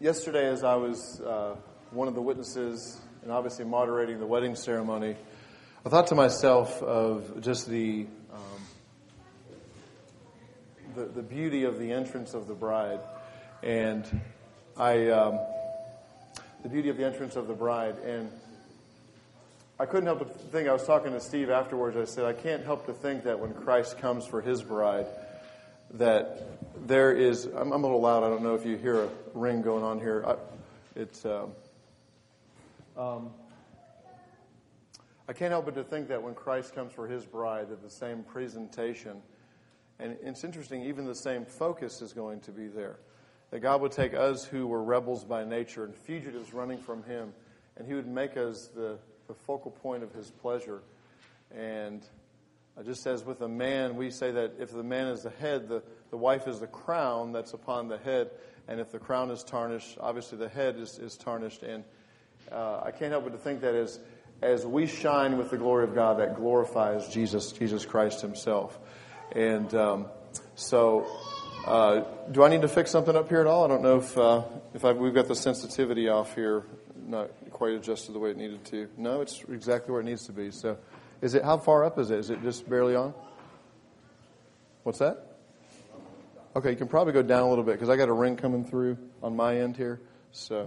Yesterday, as I was one of the witnesses and obviously moderating the wedding ceremony, I thought to myself of just the beauty of the entrance of the bride, and the beauty of the entrance of the bride, and I couldn't help but think. I was talking to Steve afterwards. I said, I can't help to think that when Christ comes for His bride, that there is. I'm a little loud. I don't know if you hear a ring going on here. I can't help but to think that when Christ comes for His bride, that the same presentation, and it's interesting, even the same focus is going to be there. That God would take us who were rebels by nature and fugitives running from Him, and He would make us the focal point of His pleasure. And just as with a man, we say that if the man is the head, the wife is the crown that's upon the head. And if the crown is tarnished, obviously the head is tarnished. And I can't help but to think that as we shine with the glory of God, that glorifies Jesus Christ Himself. And so do I need to fix something up here at all? I don't know if we've got the sensitivity off here, not quite adjusted the way it needed to. No, it's exactly where it needs to be. So is it, how far up is it? Is it just barely on? What's that? Okay, you can probably go down a little bit because I got a ring coming through on my end here. So,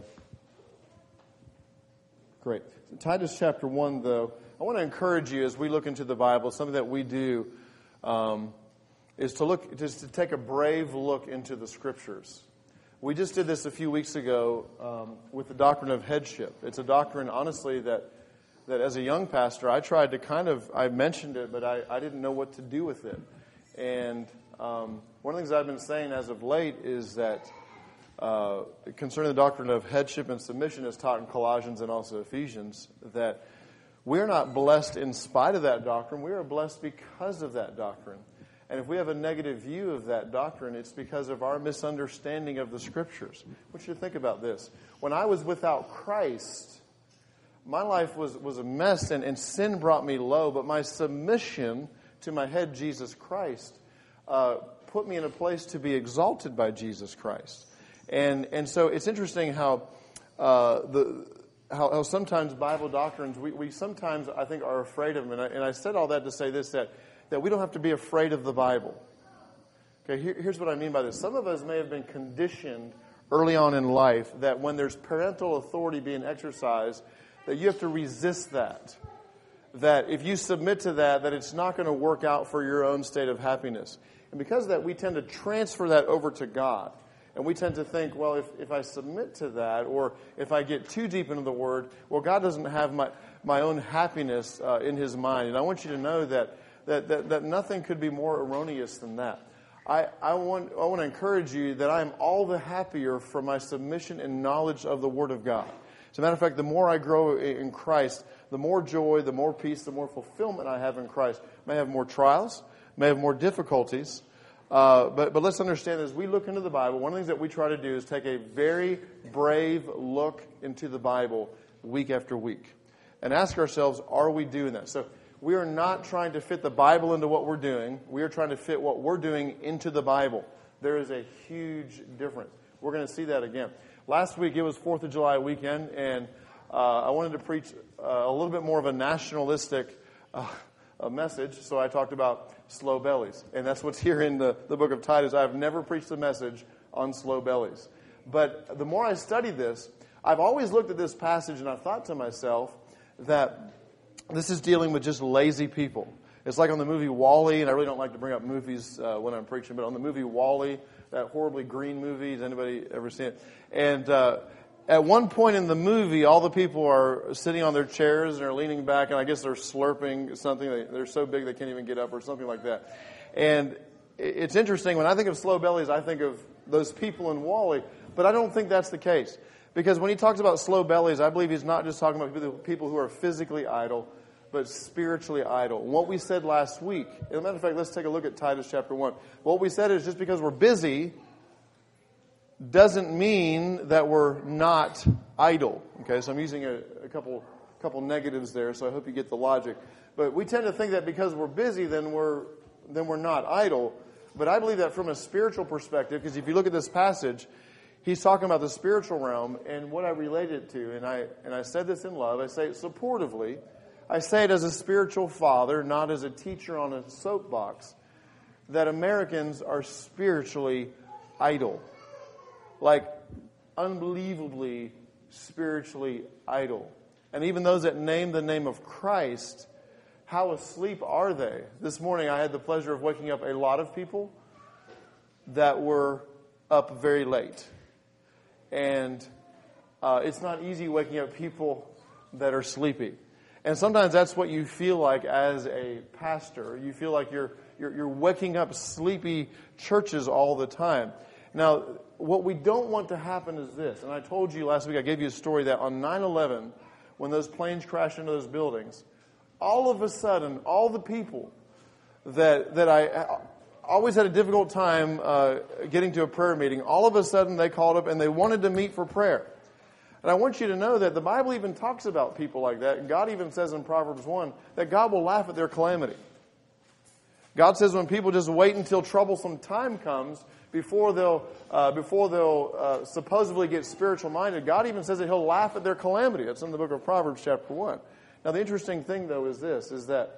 great. Titus chapter 1, though, I want to encourage you as we look into the Bible, something that we do is to take a brave look into the Scriptures. We just did this a few weeks ago with the doctrine of headship. It's a doctrine, honestly, that as a young pastor, I tried to I mentioned it, but I didn't know what to do with it. And one of the things I've been saying as of late is that concerning the doctrine of headship and submission as taught in Colossians and also Ephesians, that we're not blessed in spite of that doctrine. We are blessed because of that doctrine. And if we have a negative view of that doctrine, it's because of our misunderstanding of the Scriptures. I want you to think about this. When I was without Christ, my life was a mess, and sin brought me low, but my submission to my head, Jesus Christ, put me in a place to be exalted by Jesus Christ. And so it's interesting how sometimes Bible doctrines, we sometimes, I think, are afraid of them. And I said all that to say this, that we don't have to be afraid of the Bible. Okay, here's what I mean by this. Some of us may have been conditioned early on in life that when there's parental authority being exercised, that you have to resist that. That if you submit to that it's not going to work out for your own state of happiness. And because of that, we tend to transfer that over to God. And we tend to think, well, if I submit to that, or if I get too deep into the Word, well, God doesn't have my own happiness in His mind. And I want you to know that nothing could be more erroneous than that. I want to encourage you that I am all the happier for my submission and knowledge of the Word of God. As a matter of fact, the more I grow in Christ, the more joy, the more peace, the more fulfillment I have in Christ. I may have more trials, may have more difficulties, but let's understand as we look into the Bible, one of the things that we try to do is take a very brave look into the Bible week after week and ask ourselves, are we doing that? So we are not trying to fit the Bible into what we're doing. We are trying to fit what we're doing into the Bible. There is a huge difference. We're going to see that again. Last week, it was 4th of July weekend, and I wanted to preach a little bit more of a nationalistic message, so I talked about slow bellies. And that's what's here in the book of Titus. I have never preached a message on slow bellies. But the more I studied this, I've always looked at this passage, and I've thought to myself that this is dealing with just lazy people. It's like on the movie WALL-E, and I really don't like to bring up movies when I'm preaching, but on the movie WALL-E, that horribly green movie, has anybody ever seen it? And at one point in the movie, all the people are sitting on their chairs and are leaning back, and I guess they're slurping something. They're so big they can't even get up or something like that. And it's interesting, when I think of slow bellies, I think of those people in WALL-E, but I don't think that's the case. Because when he talks about slow bellies, I believe he's not just talking about people who are physically idle, but spiritually idle. And what we said last week, as a matter of fact, let's take a look at Titus chapter 1. What we said is just because we're busy doesn't mean that we're not idle. Okay, so I'm using a couple negatives there, so I hope you get the logic. But we tend to think that because we're busy, then we're not idle. But I believe that from a spiritual perspective, because if you look at this passage, he's talking about the spiritual realm, and what I relate it to, and I said this in love, I say it supportively, I say it as a spiritual father, not as a teacher on a soapbox, that Americans are spiritually idle. Like, unbelievably spiritually idle. And even those that name the name of Christ, how asleep are they? This morning I had the pleasure of waking up a lot of people that were up very late. And it's not easy waking up people that are sleepy. And sometimes that's what you feel like as a pastor. You feel like you're waking up sleepy churches all the time. Now, what we don't want to happen is this. And I told you last week, I gave you a story that on 9/11, when those planes crashed into those buildings, all of a sudden, all the people that I always had a difficult time getting to a prayer meeting, all of a sudden they called up and they wanted to meet for prayer. And I want you to know that the Bible even talks about people like that. And God even says in Proverbs 1 that God will laugh at their calamity. God says when people just wait until troublesome time comes before they'll supposedly get spiritual minded, God even says that He'll laugh at their calamity. It's in the book of Proverbs chapter 1. Now the interesting thing though is this, is that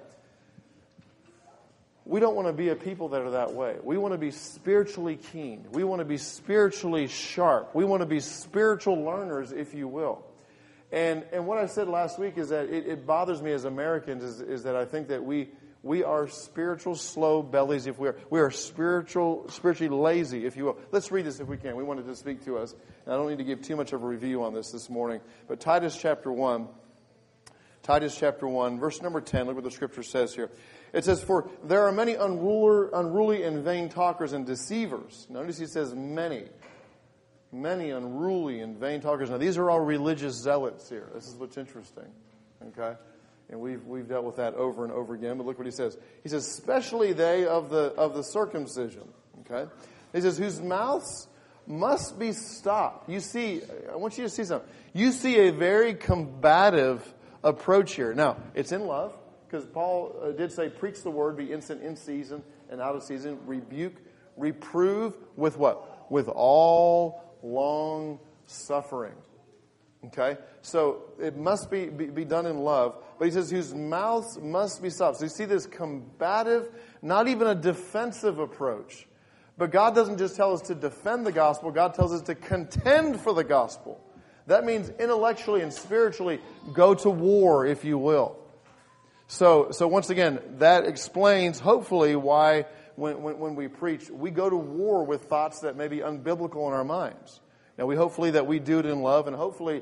we don't want to be a people that are that way. We want to be spiritually keen. We want to be spiritually sharp. We want to be spiritual learners, if you will. And what I said last week is that it bothers me as Americans is that I think that we are spiritual slow bellies. If we are spiritually lazy, if you will. Let's read this if we can. We wanted to speak to us. And I don't need to give too much of a review on this morning. But Titus chapter 1, verse number 10, look what the scripture says here. It says, for there are many unruly and vain talkers and deceivers. Notice he says many unruly and vain talkers. Now these are all religious zealots here. This is what's interesting. Okay? And we've dealt with that over and over again. But look what he says. He says, especially they of the circumcision. Okay? He says, whose mouths must be stopped. You see, I want you to see something. You see a very combative approach here. Now, it's in love. Because Paul did say, preach the word, be instant in season and out of season, rebuke, reprove with what? With all long suffering. Okay? So it must be done in love. But he says, whose mouths must be stopped. So you see this combative, not even a defensive approach. But God doesn't just tell us to defend the gospel. God tells us to contend for the gospel. That means intellectually and spiritually go to war, if you will. So once again, that explains, hopefully, why when we preach, we go to war with thoughts that may be unbiblical in our minds. Now, hopefully that we do it in love, and hopefully,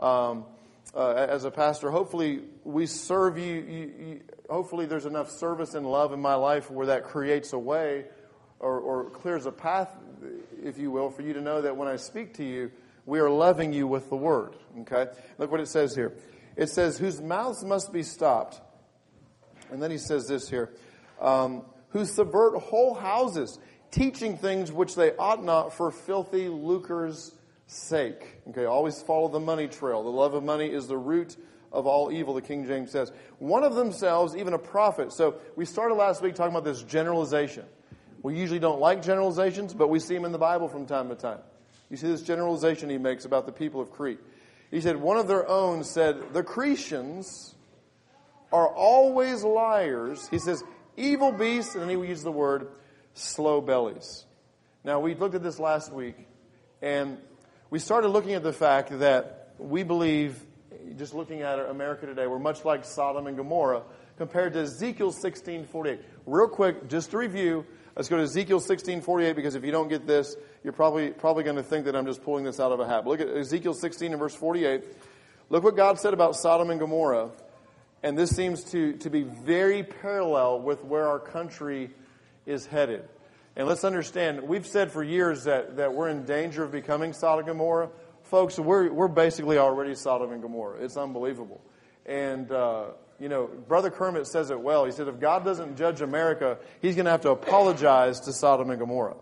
as a pastor, hopefully we serve you. Hopefully there's enough service and love in my life where that creates a way or clears a path, if you will, for you to know that when I speak to you, we are loving you with the word. Okay? Look what it says here. It says, whose mouths must be stopped. And then he says this here, who subvert whole houses, teaching things which they ought not for filthy lucre's sake. Okay, always follow the money trail. The love of money is the root of all evil, the King James says. One of themselves, even a prophet. So we started last week talking about this generalization. We usually don't like generalizations, but we see them in the Bible from time to time. You see this generalization he makes about the people of Crete. He said, one of their own said, the Cretians are always liars. He says, evil beasts, and then he would use the word slow bellies. Now, we looked at this last week, and we started looking at the fact that we believe, just looking at America today, we're much like Sodom and Gomorrah compared to Ezekiel 16:48. Real quick, just to review, let's go to Ezekiel 16:48, because if you don't get this, you're probably going to think that I'm just pulling this out of a hat. But look at Ezekiel 16 and verse 48. Look what God said about Sodom and Gomorrah. And this seems to be very parallel with where our country is headed. And let's understand, we've said for years that we're in danger of becoming Sodom and Gomorrah. Folks, we're basically already Sodom and Gomorrah. It's unbelievable. And, Brother Kermit says it well. He said, if God doesn't judge America, He's going to have to apologize to Sodom and Gomorrah.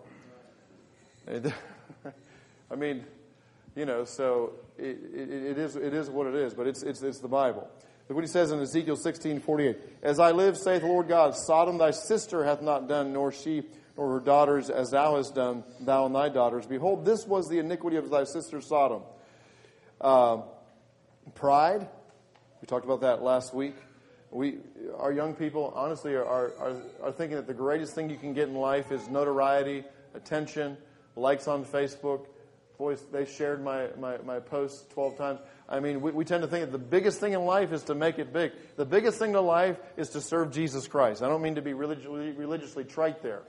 I mean, so it is what it is, but it's the Bible. Look what he says in Ezekiel 16:48. As I live, saith the Lord God, Sodom thy sister hath not done, nor she nor her daughters as thou hast done, thou and thy daughters. Behold, this was the iniquity of thy sister Sodom. Pride. We talked about that last week. Our young people, honestly, are thinking that the greatest thing you can get in life is notoriety, attention, likes on Facebook. Boys, they shared my posts 12 times. I mean, we tend to think that the biggest thing in life is to make it big. The biggest thing in life is to serve Jesus Christ. I don't mean to be religiously trite there.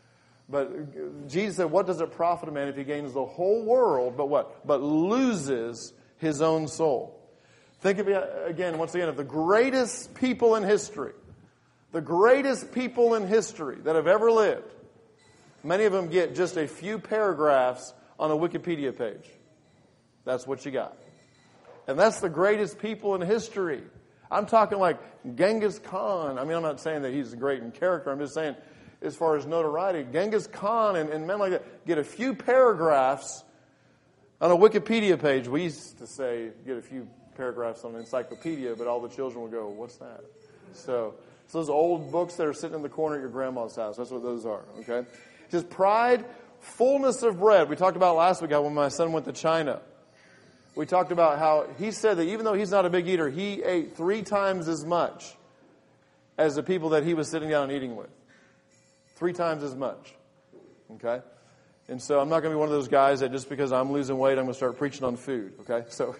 But Jesus said, what does it profit a man if he gains the whole world, but what? But loses his own soul. Think of it again, once again, of the greatest people in history. The greatest people in history that have ever lived. Many of them get just a few paragraphs on a Wikipedia page. That's what you got. And that's the greatest people in history. I'm talking like Genghis Khan. I mean, I'm not saying that he's great in character. I'm just saying, as far as notoriety, Genghis Khan and men like that get a few paragraphs on a Wikipedia page. We used to say, get a few paragraphs on an encyclopedia, but all the children would go, what's that? So those old books that are sitting in the corner at your grandma's house, that's what those are, okay? It says pride, fullness of bread. We talked about last week how when my son went to China. We talked about how he said that even though he's not a big eater, he ate 3 times as much as the people that he was sitting down and eating with. 3 times as much. Okay? And so I'm not going to be one of those guys that just because I'm losing weight, I'm going to start preaching on food. Okay? So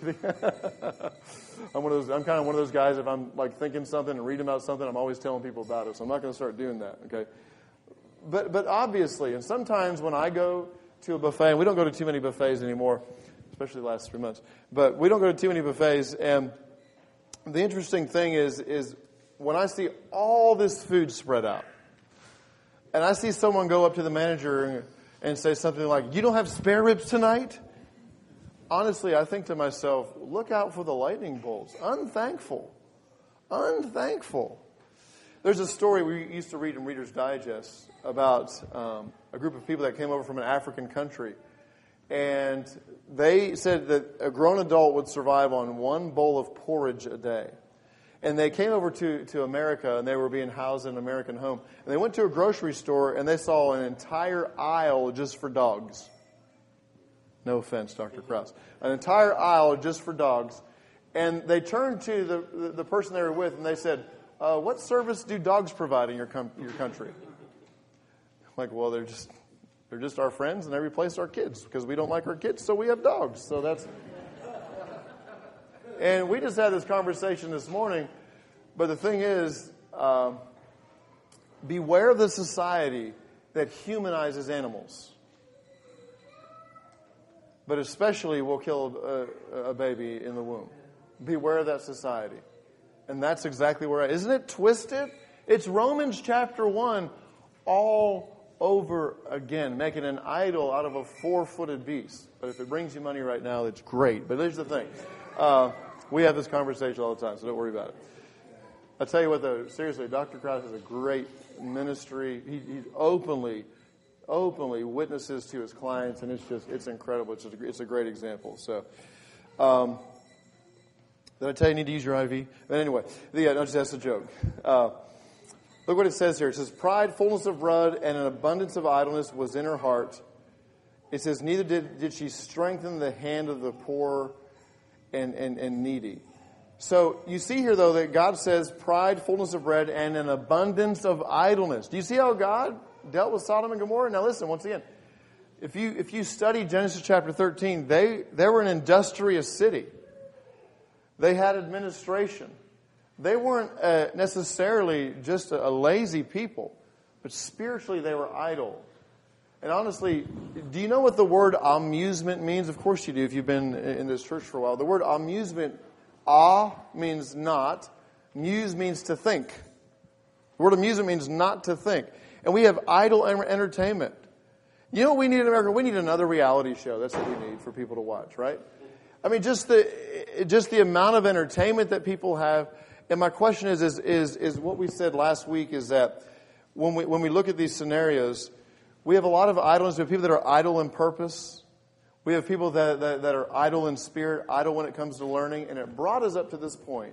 I'm kind of one of those guys, if I'm like thinking something and reading about something, I'm always telling people about it. So I'm not going to start doing that. Okay? But obviously, and sometimes when I go to a buffet, and we don't go to too many buffets anymore, especially the last 3 months, but we don't go to too many buffets, and the interesting thing is when I see all this food spread out, and I see someone go up to the manager and say something like, you don't have spare ribs tonight? Honestly, I think to myself, look out for the lightning bolts. Unthankful. Unthankful. There's a story we used to read in Reader's Digest about a group of people that came over from an African country. And they said that a grown adult would survive on 1 bowl of porridge a day. And they came over to America, and they were being housed in an American home. And they went to a grocery store, and they saw an entire aisle just for dogs. No offense, Dr. Krause. An entire aisle just for dogs. And they turned to the person they were with, and they said, what service do dogs provide in your country? Like, well, they're just our friends, and they replace our kids because we don't like our kids, so we have dogs. So that's... And we just had this conversation this morning, but the thing is, beware of the society that humanizes animals, but especially will kill a baby in the womb. Beware of that society. And that's exactly where isn't it twisted? It's Romans chapter 1 all over again, making an idol out of a 4-footed beast. But if it brings you money right now, it's great. But here's the thing. We have this conversation all the time, so don't worry about it. I'll tell you what, though, seriously, Dr. Krause has a great ministry. He openly witnesses to his clients, and it's incredible. It's a great example. So, did I tell you need to use your IV? But anyway, that's a joke. Look what it says here. It says, pride, fullness of bread, and an abundance of idleness was in her heart. It says, neither did she strengthen the hand of the poor and needy. So you see here, though, that God says pride, fullness of bread, and an abundance of idleness. Do you see how God dealt with Sodom and Gomorrah? Now listen, once again, if you study Genesis chapter 13, they were an industrious city. They had administration. They weren't necessarily just a lazy people, but spiritually they were idle. And honestly, do you know what the word amusement means? Of course you do if you've been in this church for a while. The word amusement, means not. Muse means to think. The word amusement means not to think. And we have idle entertainment. You know what we need in America? We need another reality show. That's what we need for people to watch, right? I mean, just the amount of entertainment that people have. And my question is what we said last week is that when we look at these scenarios, we have a lot of idleness. We have people that are idle in purpose. We have people that are idle in spirit, idle when it comes to learning. And it brought us up to this point.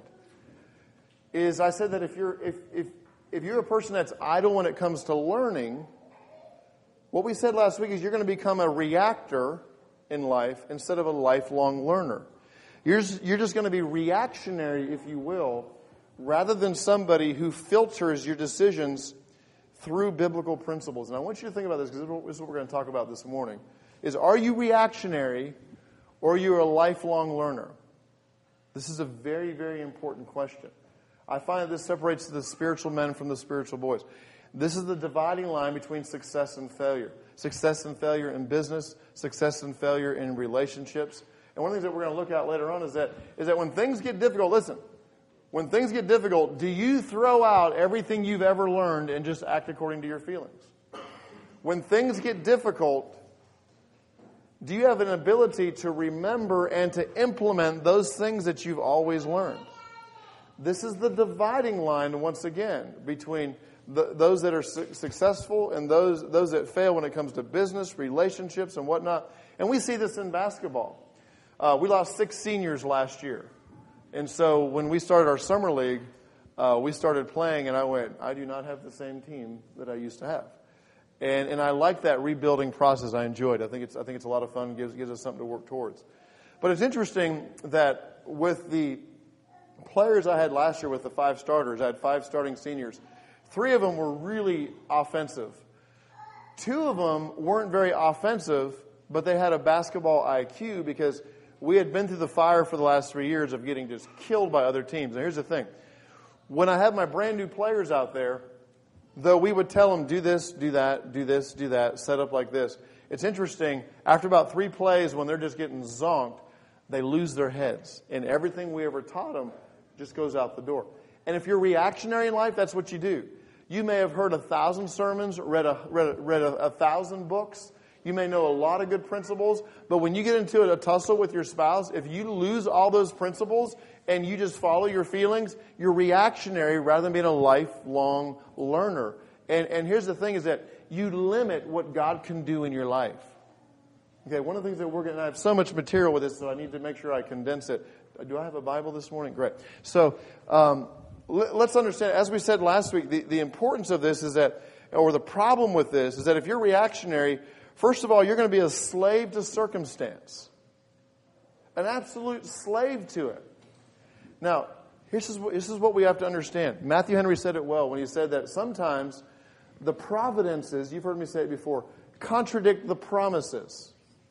Is I said that if you're a person that's idle when it comes to learning, What we said last week is you're going to become a reactor in life instead of a lifelong learner. You're just going to be reactionary, if you will, rather than somebody who filters your decisions through biblical principles. And I want you to think about this, because this is what we're going to talk about this morning, is are you reactionary or are you a lifelong learner? This is a very, very important question. I find that this separates the spiritual men from the spiritual boys. This is the dividing line between success and failure. Success and failure in business, success and failure in relationships. And one of the things that we're going to look at later on is that when things get difficult, listen, when things get difficult, do you throw out everything you've ever learned and just act according to your feelings? When things get difficult, do you have an ability to remember and to implement those things that you've always learned? This is the dividing line, once again, between those that are successful and those that fail when it comes to business, relationships, and whatnot. And we see this in basketball. We lost 6 seniors last year. And so when we started our summer league, we started playing, and I went, I do not have the same team that I used to have. And I like that rebuilding process. I enjoyed it. I think it's a lot of fun, gives us something to work towards. But it's interesting that with the players I had last year with the 5 starters, I had 5 starting seniors. 3 of them were really offensive. 2 of them weren't very offensive, but they had a basketball IQ because we had been through the fire for the last 3 years of getting just killed by other teams. And here's the thing. When I have my brand new players out there, though we would tell them, do this, do that, do this, do that, set up like this. It's interesting, after about 3 plays, when they're just getting zonked, they lose their heads. And everything we ever taught them just goes out the door. And if you're reactionary in life, that's what you do. You may have heard 1,000 sermons, read 1,000 books. You may know a lot of good principles, but when you get into a tussle with your spouse, if you lose all those principles and you just follow your feelings, you're reactionary rather than being a lifelong learner. And here's the thing is that you limit what God can do in your life. Okay, one of the things that we're going to, I have so much material with this, so I need to make sure I condense it. Do I have a Bible this morning? Great. So let's understand, as we said last week, the importance of this is that, or the problem with this is that if you're reactionary, first of all, you're going to be a slave to circumstance. An absolute slave to it. Now, this is what we have to understand. Matthew Henry said it well when he said that sometimes the providences, you've heard me say it before, contradict the promises.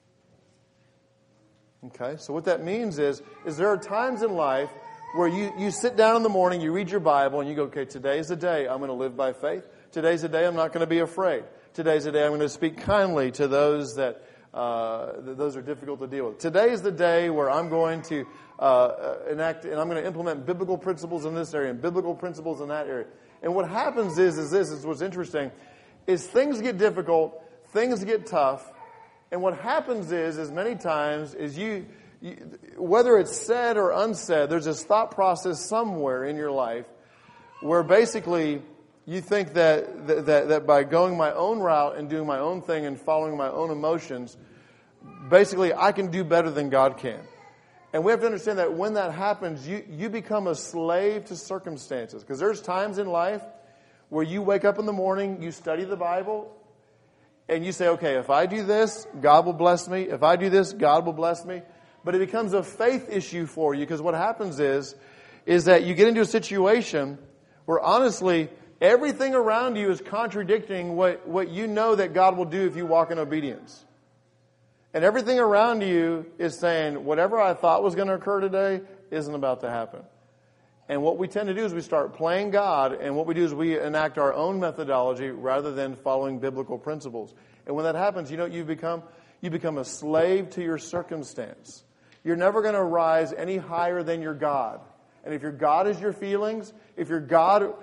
Okay, so what that means is there are times in life where you sit down in the morning, you read your Bible, and you go, okay, today's the day I'm going to live by faith. Today's the day I'm not going to be afraid. Today's the day I'm going to speak kindly to those that those are difficult to deal with. Today is the day where I'm going to enact and I'm going to implement biblical principles in this area and biblical principles in that area. And what happens is what's interesting, is things get difficult, things get tough, and what happens is many times is you whether it's said or unsaid, there's this thought process somewhere in your life where basically you think that by going my own route and doing my own thing and following my own emotions, basically I can do better than God can. And we have to understand that when that happens, you become a slave to circumstances. Because there's times in life where you wake up in the morning, you study the Bible, and you say, okay, if I do this, God will bless me. If I do this, God will bless me. But it becomes a faith issue for you, because what happens is that you get into a situation where honestly, everything around you is contradicting what you know that God will do if you walk in obedience. And everything around you is saying, whatever I thought was going to occur today isn't about to happen. And what we tend to do is we start playing God, and what we do is we enact our own methodology rather than following biblical principles. And when that happens, you know what you become? You become a slave to your circumstance. You're never going to rise any higher than your God. And if your God is your feelings, if your God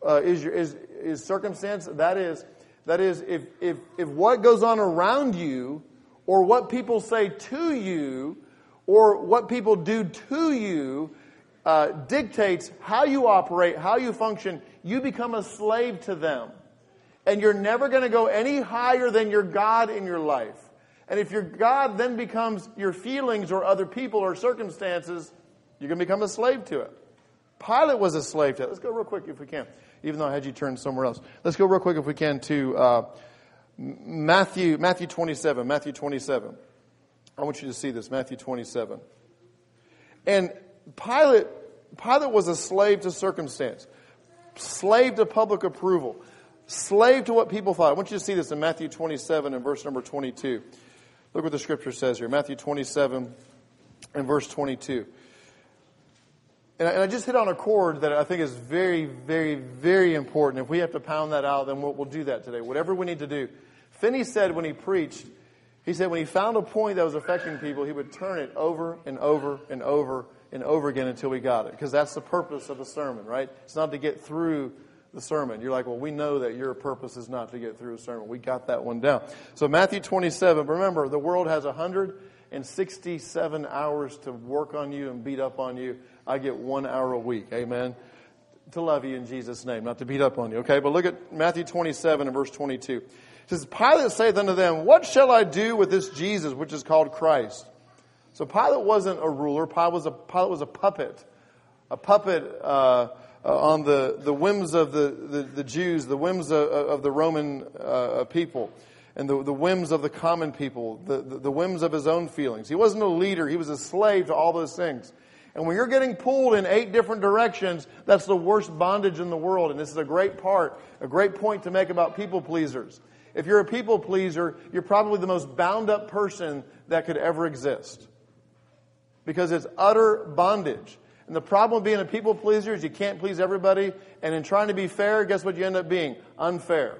is circumstance, that is if what goes on around you, or what people say to you, or what people do to you, dictates how you operate, how you function, you become a slave to them. And you're never going to go any higher than your God in your life. And if your God then becomes your feelings or other people or circumstances, you're going to become a slave to it. Pilate was a slave to it. Let's go real quick if we can, even though I had you turn somewhere else. Let's go real quick if we can to Matthew 27. Matthew 27. I want you to see this. Matthew 27. And Pilate was a slave to circumstance. Slave to public approval. Slave to what people thought. I want you to see this in Matthew 27 and verse number 22. Look what the scripture says here. Matthew 27 and verse 22. And I just hit on a chord that I think is very, very, very important. If we have to pound that out, then we'll do that today. Whatever we need to do. Finney said when he preached, he said when he found a point that was affecting people, he would turn it over and over and over and over again until we got it. Because that's the purpose of a sermon, right? It's not to get through the sermon. You're like, well, we know that your purpose is not to get through a sermon. We got that one down. So Matthew 27, remember, the world has 167 hours to work on you and beat up on you. I get 1 hour a week. Amen. To love you in Jesus' name, not to beat up on you. Okay, but look at Matthew 27 and verse 22. It says, Pilate saith unto them, what shall I do with this Jesus, which is called Christ? So Pilate wasn't a ruler. Pilate was a puppet. A puppet on the whims of the Jews, the whims of the Roman people, and the whims of the common people, the whims of his own feelings. He wasn't a leader. He was a slave to all those things. And when you're getting pulled in 8 different directions, that's the worst bondage in the world. And this is a great point to make about people pleasers. If you're a people pleaser, you're probably the most bound up person that could ever exist. Because it's utter bondage. And the problem with being a people pleaser is you can't please everybody. And in trying to be fair, guess what you end up being? Unfair.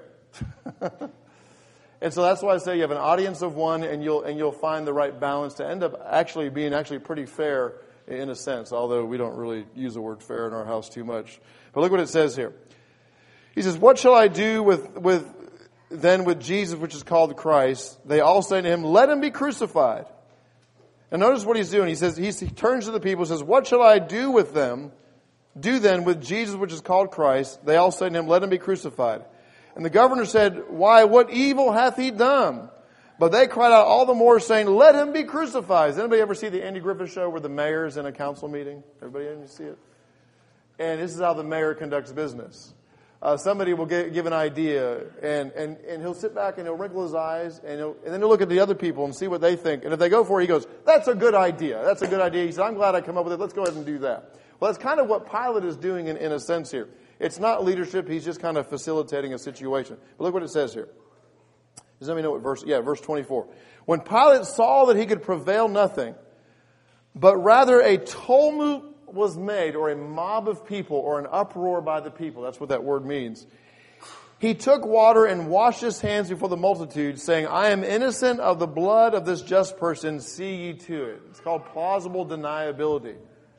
And so that's why I say you have an audience of one, and you'll find the right balance to end up being pretty fair in a sense, although we don't really use the word fair in our house too much. But look what it says here. He says, what shall I do with Jesus, which is called Christ? They all say to him, let him be crucified. And notice what he's doing. He says, he turns to the people and says, what shall I do with them? Do then with Jesus, which is called Christ. They all say to him, let him be crucified. And the governor said, why, what evil hath he done? But they cried out all the more, saying, let him be crucified. Does anybody ever see the Andy Griffith Show where the mayor's in a council meeting? Everybody ever see it? And this is how the mayor conducts business. Somebody will give an idea, and he'll sit back and he'll wrinkle his eyes, and then he'll look at the other people and see what they think. And if they go for it, he goes, that's a good idea. That's a good idea. He said, I'm glad I come up with it. Let's go ahead and do that. Well, that's kind of what Pilate is doing in a sense here. It's not leadership. He's just kind of facilitating a situation. But look what it says here. Does anybody know what verse 24. When Pilate saw that he could prevail nothing, but rather a tumult was made, or a mob of people, or an uproar by the people. That's what that word means. He took water and washed his hands before the multitude, saying, I am innocent of the blood of this just person. See ye to it. It's called plausible deniability.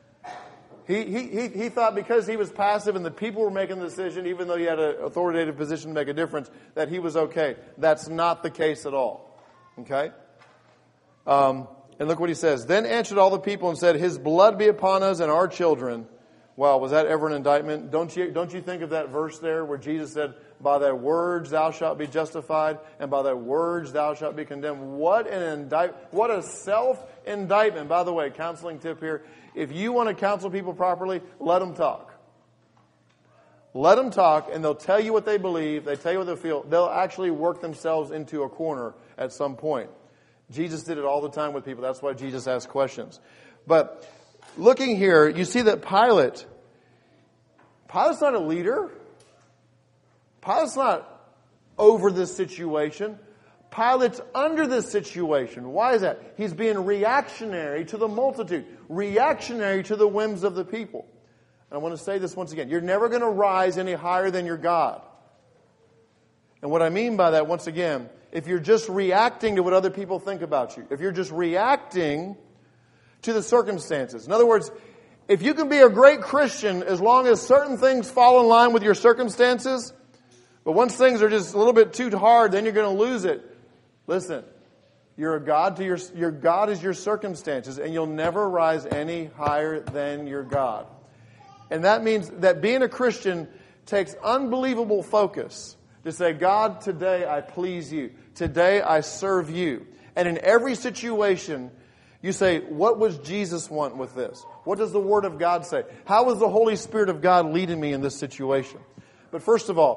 He thought because he was passive and the people were making the decision, even though he had an authoritative position to make a difference, that he was okay. That's not the case at all. Okay? And look what he says. Then answered all the people and said, his blood be upon us and our children. Wow, was that ever an indictment? Don't you think of that verse there where Jesus said, by thy words thou shalt be justified, and by thy words thou shalt be condemned. What a self-indictment. By the way, counseling tip here. If you want to counsel people properly, let them talk. Let them talk, and they'll tell you what they believe. They tell you what they feel. They'll actually work themselves into a corner at some point. Jesus did it all the time with people. That's why Jesus asked questions. But looking here, you see that Pilate's not a leader. Pilate's not over this situation. Pilate's under this situation. Why is that? He's being reactionary to the multitude, reactionary to the whims of the people. And I want to say this once again. You're never going to rise any higher than your God. And what I mean by that, once again, if you're just reacting to what other people think about you, if you're just reacting to the circumstances. In other words, if you can be a great Christian as long as certain things fall in line with your circumstances, but once things are just a little bit too hard, then you're going to lose it. Listen, you're a God to your God is your circumstances, and you'll never rise any higher than your God. And that means that being a Christian takes unbelievable focus to say, God, today I please you. Today I serve you. And in every situation, you say, what was Jesus want with this? What does the Word of God say? How is the Holy Spirit of God leading me in this situation? But first of all,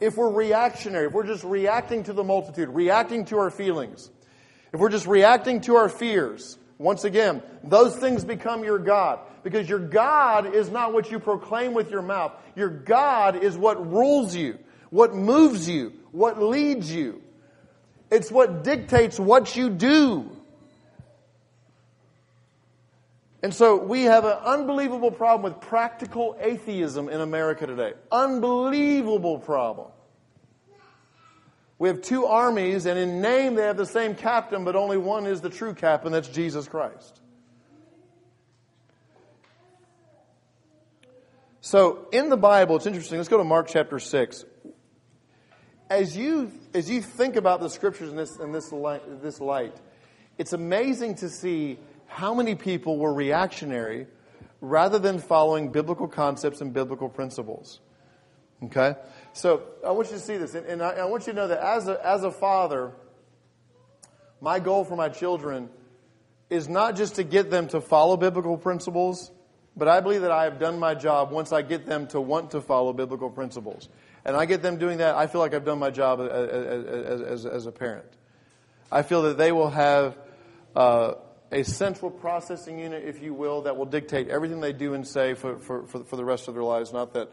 if we're reactionary, if we're just reacting to the multitude, reacting to our feelings, if we're just reacting to our fears, once again, those things become your God. Because your God is not what you proclaim with your mouth. Your God is what rules you, what moves you, what leads you. It's what dictates what you do. And so we have an unbelievable problem with practical atheism in America today. Unbelievable problem. We have two armies, and in name they have the same captain, but only one is the true captain, that's Jesus Christ. So in the Bible, it's interesting. Let's go to Mark chapter 6. As you think about the Scriptures in this light, it's amazing to see how many people were reactionary rather than following biblical concepts and biblical principles. Okay? So I want you to see this. And I want you to know that as a father, my goal for my children is not just to get them to follow biblical principles, but I believe that I have done my job once I get them to want to follow biblical principles. And I get them doing that, I feel like I've done my job as a parent. I feel that they will have a central processing unit, if you will, that will dictate everything they do and say for the rest of their lives. Not that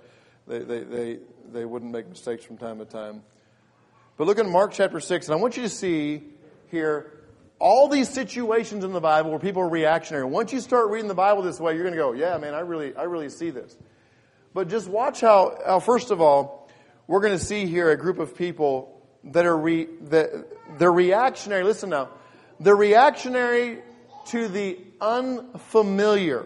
they wouldn't make mistakes from time to time. But look at Mark chapter 6, and I want you to see here all these situations in the Bible where people are reactionary. Once you start reading the Bible this way, you're going to go, yeah, man, I really see this. But just watch how first of all, we're going to see here a group of people that are they're reactionary. Listen now. They're reactionary to the unfamiliar.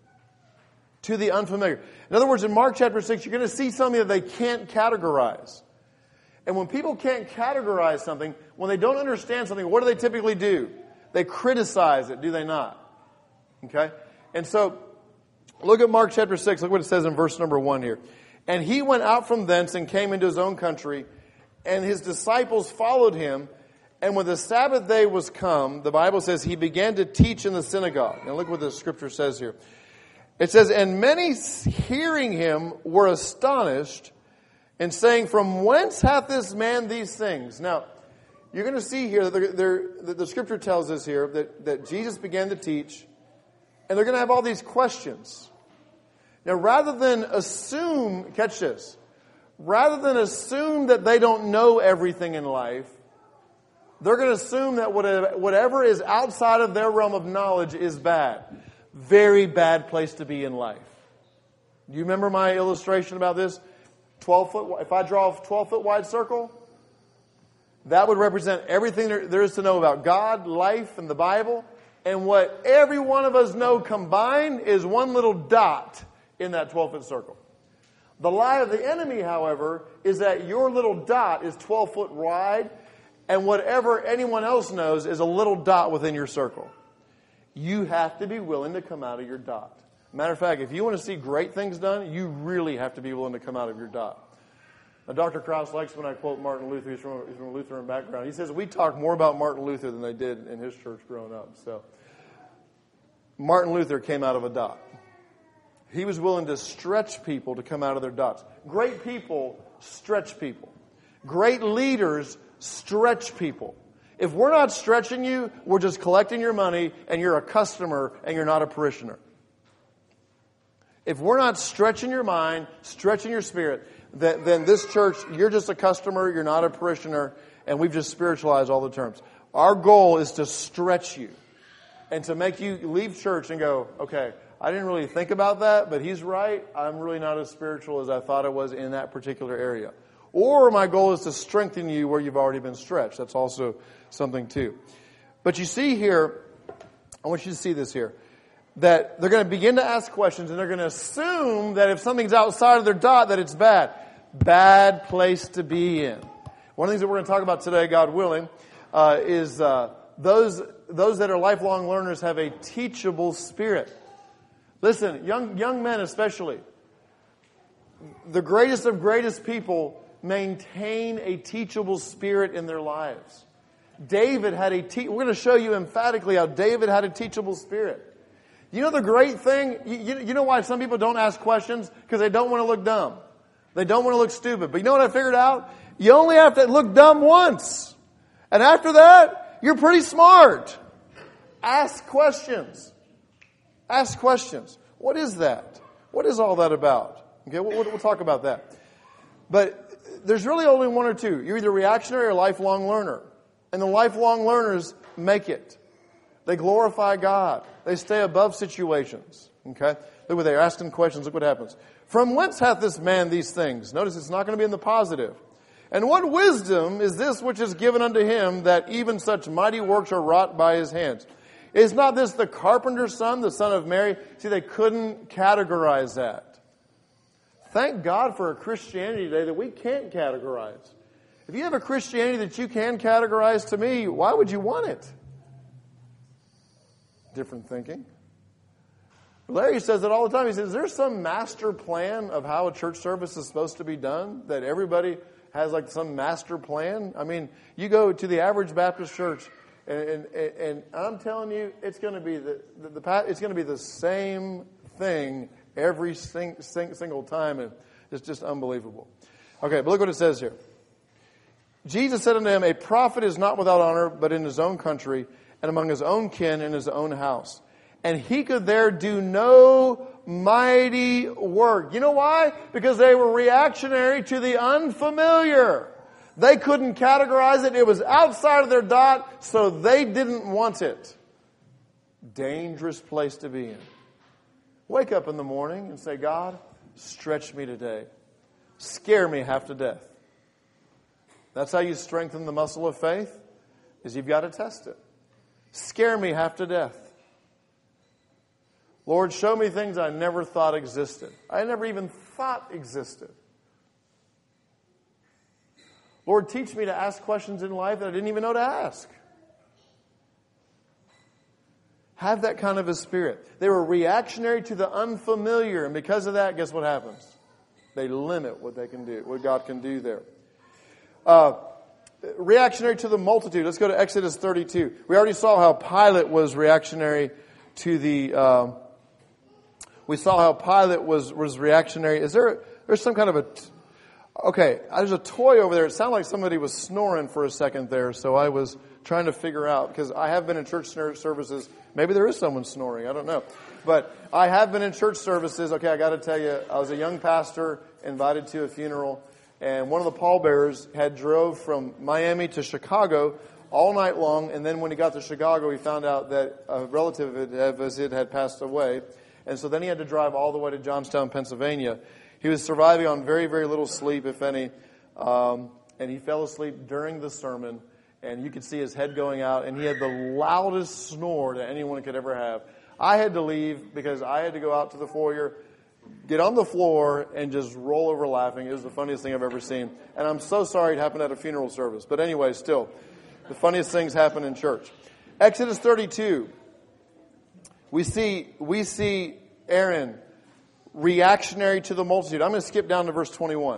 To the unfamiliar. In other words, in Mark chapter 6, you're going to see something that they can't categorize. And when people can't categorize something, when they don't understand something, what do they typically do? They criticize it, do they not? Okay? And so, look at Mark chapter 6. Look what it says in verse number 1 here. And he went out from thence and came into his own country, and his disciples followed him. And when the Sabbath day was come, the Bible says he began to teach in the synagogue. Now look what the scripture says here. It says, and many hearing him were astonished, and saying, from whence hath this man these things? Now, you're going to see here that the scripture tells us here that Jesus began to teach, and they're going to have all these questions. Now, rather than assume, catch this, rather than assume that they don't know everything in life, they're going to assume that whatever is outside of their realm of knowledge is bad. Very bad place to be in life. Do you remember my illustration about this? 12 foot. If I draw a 12-foot wide circle, that would represent everything there is to know about God, life, and the Bible. And what every one of us know combined is one little dot in that 12-foot circle. The lie of the enemy, however, is that your little dot is 12 foot wide, and whatever anyone else knows is a little dot within your circle. You have to be willing to come out of your dot. Matter of fact, if you want to see great things done, you really have to be willing to come out of your dot. Now, Dr. Krause likes when I quote Martin Luther. He's from a Lutheran background. He says, we talk more about Martin Luther than they did in his church growing up. So, Martin Luther came out of a dot. He was willing to stretch people to come out of their dots. Great people stretch people. Great leaders stretch people. If we're not stretching you, we're just collecting your money and you're a customer and you're not a parishioner. If we're not stretching your mind, stretching your spirit, then this church, you're just a customer, you're not a parishioner, and we've just spiritualized all the terms. Our goal is to stretch you and to make you leave church and go, okay, I didn't really think about that, but he's right. I'm really not as spiritual as I thought I was in that particular area. Or my goal is to strengthen you where you've already been stretched. That's also something too. But you see here, I want you to see this here, that they're going to begin to ask questions and they're going to assume that if something's outside of their dot that it's bad. Bad place to be in. One of the things that we're going to talk about today, God willing, is those that are lifelong learners have a teachable spirit. Listen, young men especially, the greatest of greatest people maintain a teachable spirit in their lives. David had we're going to show you emphatically how David had a teachable spirit. You know the great thing? You know why some people don't ask questions? Because they don't want to look dumb. They don't want to look stupid. But you know what I figured out? You only have to look dumb once. And after that, you're pretty smart. Ask questions. Ask questions. What is that? What is all that about? Okay, we'll talk about that. But there's really only one or two. You're either reactionary or lifelong learner. And the lifelong learners make it. They glorify God. They stay above situations. Okay? Look what they're asking questions. Look what happens. From whence hath this man these things? Notice it's not going to be in the positive. And what wisdom is this which is given unto him, that even such mighty works are wrought by his hands? Is not this the carpenter's son, the son of Mary? See, they couldn't categorize that. Thank God for a Christianity today that we can't categorize. If you have a Christianity that you can categorize, to me, why would you want it? Different thinking. Larry says it all the time. He says, is there some master plan of how a church service is supposed to be done? That everybody has like some master plan? I mean, you go to the average Baptist church, and I'm telling you, it's going to be it's going to be the same thing every single time, and it's just unbelievable. Okay, but look what it says here. Jesus said unto him, a prophet is not without honor, but in his own country, and among his own kin, in his own house. And he could there do no mighty work. You know why? Because they were reactionary to the unfamiliar. They couldn't categorize it. It was outside of their dot, so they didn't want it. Dangerous place to be in. Wake up in the morning and say, God, stretch me today. Scare me half to death. That's how you strengthen the muscle of faith, is you've got to test it. Scare me half to death. Lord, show me things I never thought existed. I never even thought existed. Lord, teach me to ask questions in life that I didn't even know to ask. Have that kind of a spirit. They were reactionary to the unfamiliar, and because of that, guess what happens? They limit what they can do, what God can do there. Reactionary to the multitude. Let's go to Exodus 32. We already saw how Pilate was reactionary to the... we saw how Pilate was reactionary. There's some kind of a... Okay, there's a toy over there. It sounded like somebody was snoring for a second there, so I was trying to figure out, because I have been in church services. Maybe there is someone snoring. I don't know. But I have been in church services. Okay, I got to tell you, I was a young pastor invited to a funeral, and one of the pallbearers had drove from Miami to Chicago all night long, and then when he got to Chicago, he found out that a relative of his had passed away, and so then he had to drive all the way to Johnstown, Pennsylvania. He was surviving on very, very little sleep, if any, and he fell asleep during the sermon, and you could see his head going out, and he had the loudest snore that anyone could ever have. I had to leave because I had to go out to the foyer, get on the floor, and just roll over laughing. It was the funniest thing I've ever seen. And I'm so sorry it happened at a funeral service. But anyway, still, the funniest things happen in church. Exodus 32, we see Aaron reactionary to the multitude. I'm going to skip down to verse 21.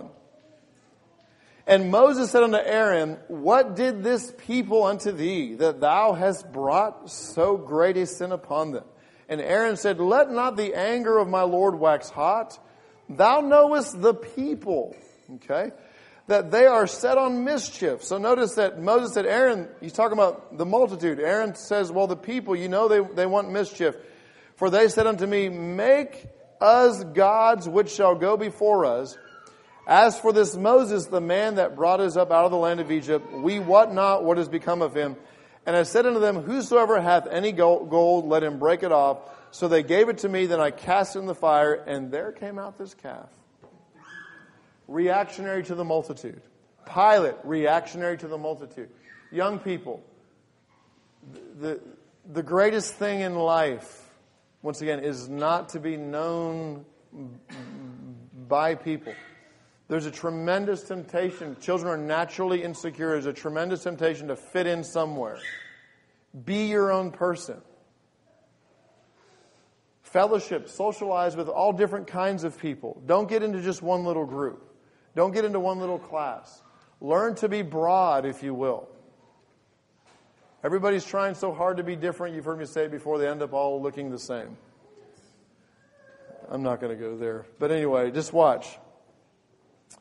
And Moses said unto Aaron, what did this people unto thee, that thou hast brought so great a sin upon them? And Aaron said, let not the anger of my Lord wax hot. Thou knowest the people, okay, that they are set on mischief. So notice that Moses said, Aaron, he's talking about the multitude. Aaron says, well, the people, you know they want mischief. For they said unto me, make us gods which shall go before us. As for this Moses, the man that brought us up out of the land of Egypt, we wot not what has become of him. And I said unto them, whosoever hath any gold, let him break it off. So they gave it to me, then I cast it in the fire, and there came out this calf. Reactionary to the multitude. Pilate, reactionary to the multitude. Young people, the greatest thing in life, once again, is not to be known by people. There's a tremendous temptation. Children are naturally insecure. There's a tremendous temptation to fit in somewhere. Be your own person. Fellowship, socialize with all different kinds of people. Don't get into just one little group. Don't get into one little class. Learn to be broad, if you will. Everybody's trying so hard to be different. You've heard me say it before. They end up all looking the same. I'm not going to go there. But anyway, just watch.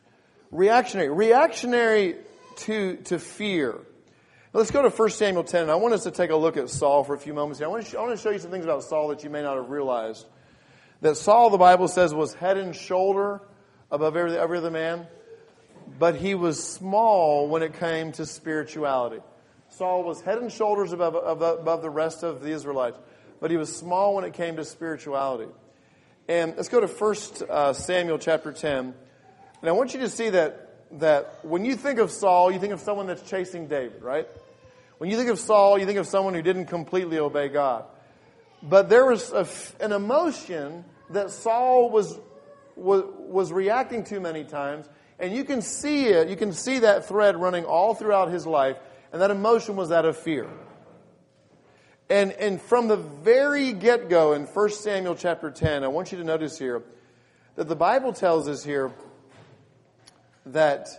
Reactionary to fear. Now let's go to 1 Samuel 10. I want us to take a look at Saul for a few moments here. I want to show you some things about Saul that you may not have realized. That Saul, the Bible says, was head and shoulder above every other man, but he was small when it came to spirituality. Saul was head and shoulders above the rest of the Israelites, but he was small when it came to spirituality. And let's go to 1 Samuel chapter 10. And I want you to see that when you think of Saul, you think of someone that's chasing David, right? When you think of Saul, you think of someone who didn't completely obey God. But there was an emotion that Saul was reacting to many times, and you can see it. You can see that thread running all throughout his life, and that emotion was that of fear. And from the very get-go in 1 Samuel chapter 10, I want you to notice here that the Bible tells us here that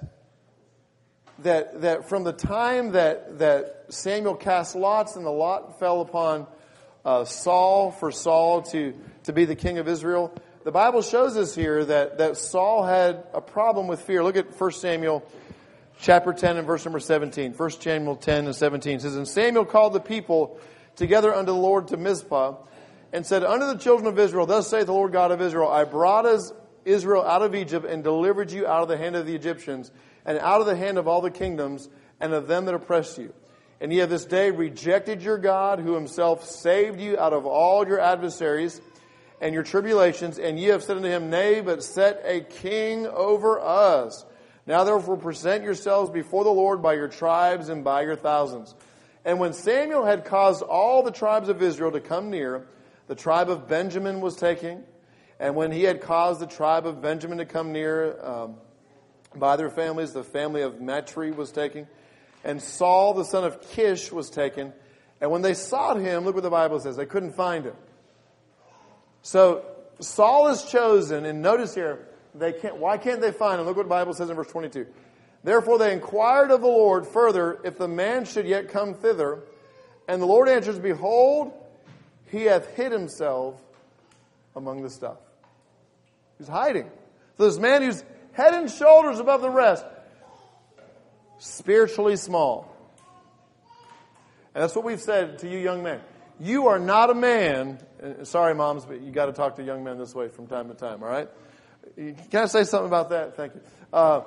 from the time that Samuel cast lots and the lot fell upon Saul for Saul to be the king of Israel, the Bible shows us here that Saul had a problem with fear. Look at 1 Samuel chapter 10 and verse number 17. 1 Samuel 10 and 17 says, "And Samuel called the people together unto the Lord to Mizpah, and said, Unto the children of Israel, Thus saith the Lord God of Israel, I brought Israel out of Egypt, and delivered you out of the hand of the Egyptians, and out of the hand of all the kingdoms, and of them that oppressed you. And ye have this day rejected your God, who himself saved you out of all your adversaries and your tribulations, and ye have said unto him, Nay, but set a king over us. Now therefore present yourselves before the Lord by your tribes and by your thousands. And when Samuel had caused all the tribes of Israel to come near, the tribe of Benjamin was taken. And when he had caused the tribe of Benjamin to come near by their families, the family of Matri was taken. And Saul, the son of Kish, was taken. And when they sought him, look what the Bible says, they couldn't find him. So Saul is chosen, and notice here, why can't they find him? Look what the Bible says in verse 22. Therefore they inquired of the Lord further if the man should yet come thither. And the Lord answers, Behold, he hath hid himself among the stuff. He's hiding. So this man who's head and shoulders above the rest, spiritually small. And that's what we've said to you young men. You are not a man. Sorry, moms, but you got to talk to young men this way from time to time, all right? Can I say something about that? Thank you.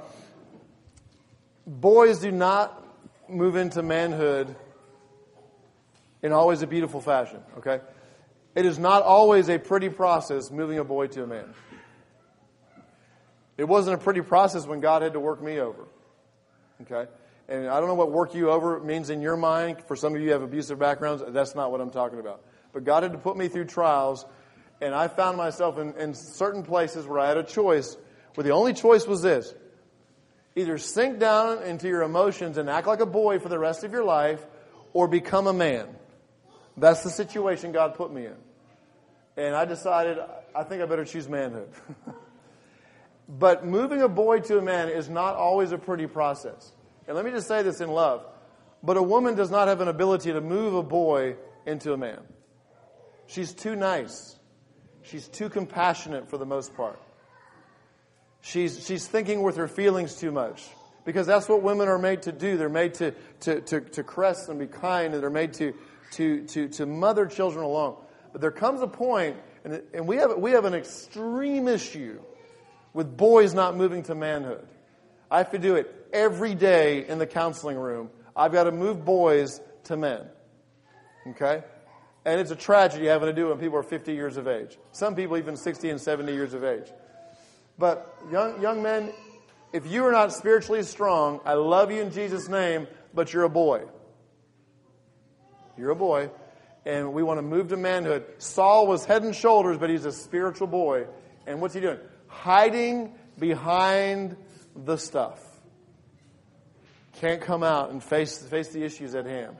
Boys do not move into manhood in always a beautiful fashion, okay? It is not always a pretty process moving a boy to a man. It wasn't a pretty process when God had to work me over, okay? And I don't know what work you over means in your mind. For some of you who have abusive backgrounds, that's not what I'm talking about. But God had to put me through trials, and I found myself in certain places where I had a choice, where the only choice was this. Either sink down into your emotions and act like a boy for the rest of your life, or become a man. That's the situation God put me in. And I decided, I think I better choose manhood. But moving a boy to a man is not always a pretty process. And let me just say this in love. But a woman does not have an ability to move a boy into a man. She's too nice. She's too compassionate for the most part. She's thinking with her feelings too much. Because that's what women are made to do. They're made to caress and be kind, and they're made to mother children along. But there comes a point, and we have an extreme issue with boys not moving to manhood. I have to do it every day in the counseling room. I've got to move boys to men. Okay? And it's a tragedy having to do it when people are 50 years of age. Some people even 60 and 70 years of age. But young men, if you are not spiritually strong, I love you in Jesus' name, but you're a boy. You're a boy. And we want to move to manhood. Saul was head and shoulders, but he's a spiritual boy. And what's he doing? Hiding behind the stuff. Can't come out and face the issues at hand.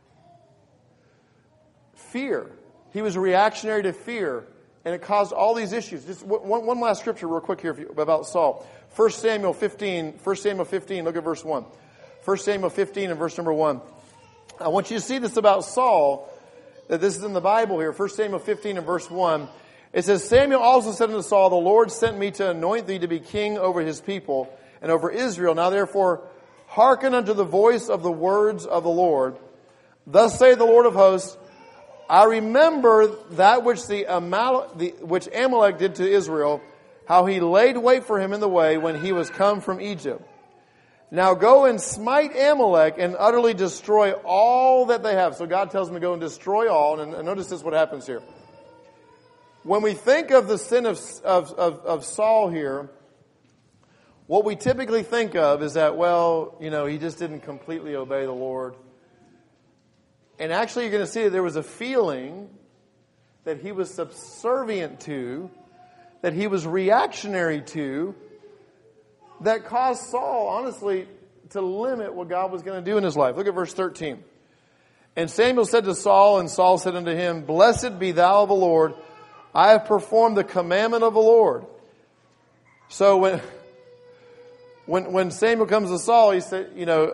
Fear. He was reactionary to fear, and it caused all these issues. Just one last scripture real quick here about Saul. 1 Samuel 15, look at verse 1. 1 Samuel 15 and verse number 1. I want you to see this about Saul, that this is in the Bible here. 1 Samuel 15 and verse 1. It says, Samuel also said unto Saul, The Lord sent me to anoint thee to be king over his people, and over Israel. Now therefore, hearken unto the voice of the words of the Lord. Thus saith the Lord of hosts, I remember that which which Amalek did to Israel, how he laid wait for him in the way when he was come from Egypt. Now go and smite Amalek and utterly destroy all that they have. So God tells him to go and destroy all. And notice this, what happens here. When we think of the sin of Saul here, what we typically think of is that, well, he just didn't completely obey the Lord. And actually you're going to see that there was a feeling that he was subservient to, that he was reactionary to, that caused Saul, honestly, to limit what God was going to do in his life. Look at verse 13. And Samuel said to Saul, and Saul said unto him, Blessed be thou of the Lord, I have performed the commandment of the Lord. So when Samuel comes to Saul, he said,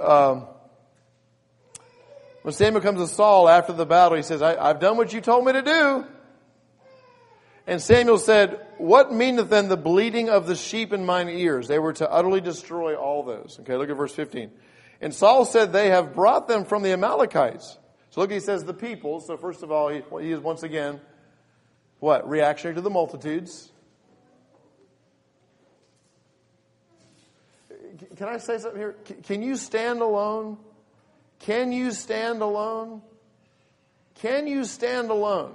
when Samuel comes to Saul after the battle, he says, I've done what you told me to do. And Samuel said, What meaneth then the bleating of the sheep in mine ears? They were to utterly destroy all those. Okay, look at verse 15. And Saul said, They have brought them from the Amalekites. So look, he says the people. So first of all, he is once again, what? Reactionary to the multitudes. Can I say something here? Can you stand alone? Can you stand alone? Can you stand alone?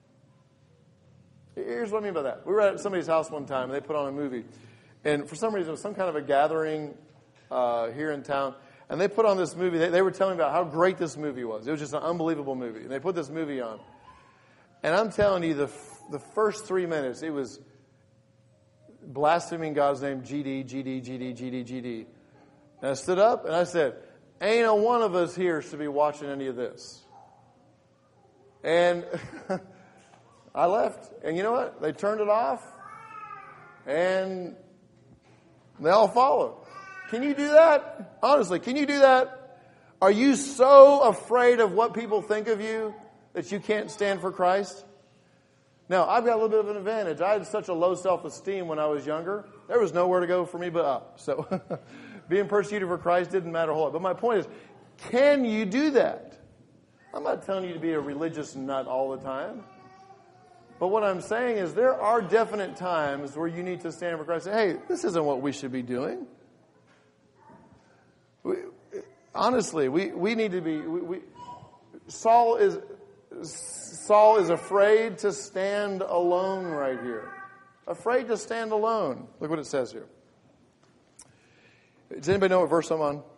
Here's what I mean by that. We were at somebody's house one time, and they put on a movie. And for some reason, it was some kind of a gathering here in town. And they put on this movie. They were telling me about how great this movie was. It was just an unbelievable movie. And they put this movie on. And I'm telling you, the first 3 minutes, it was blaspheming God's name, GD, GD, GD, GD, GD. And I stood up, and I said, ain't a one of us here should be watching any of this. And I left. And you know what? They turned it off. And they all followed. Can you do that? Honestly, can you do that? Are you so afraid of what people think of you that you can't stand for Christ? Now, I've got a little bit of an advantage. I had such a low self-esteem when I was younger. There was nowhere to go for me but up. So being persecuted for Christ didn't matter a whole lot. But my point is, can you do that? I'm not telling you to be a religious nut all the time. But what I'm saying is there are definite times where you need to stand for Christ and say, hey, this isn't what we should be doing. Honestly, we need to be... Saul is afraid to stand alone right here. Afraid to stand alone. Look what it says here. Does anybody know what verse I'm on?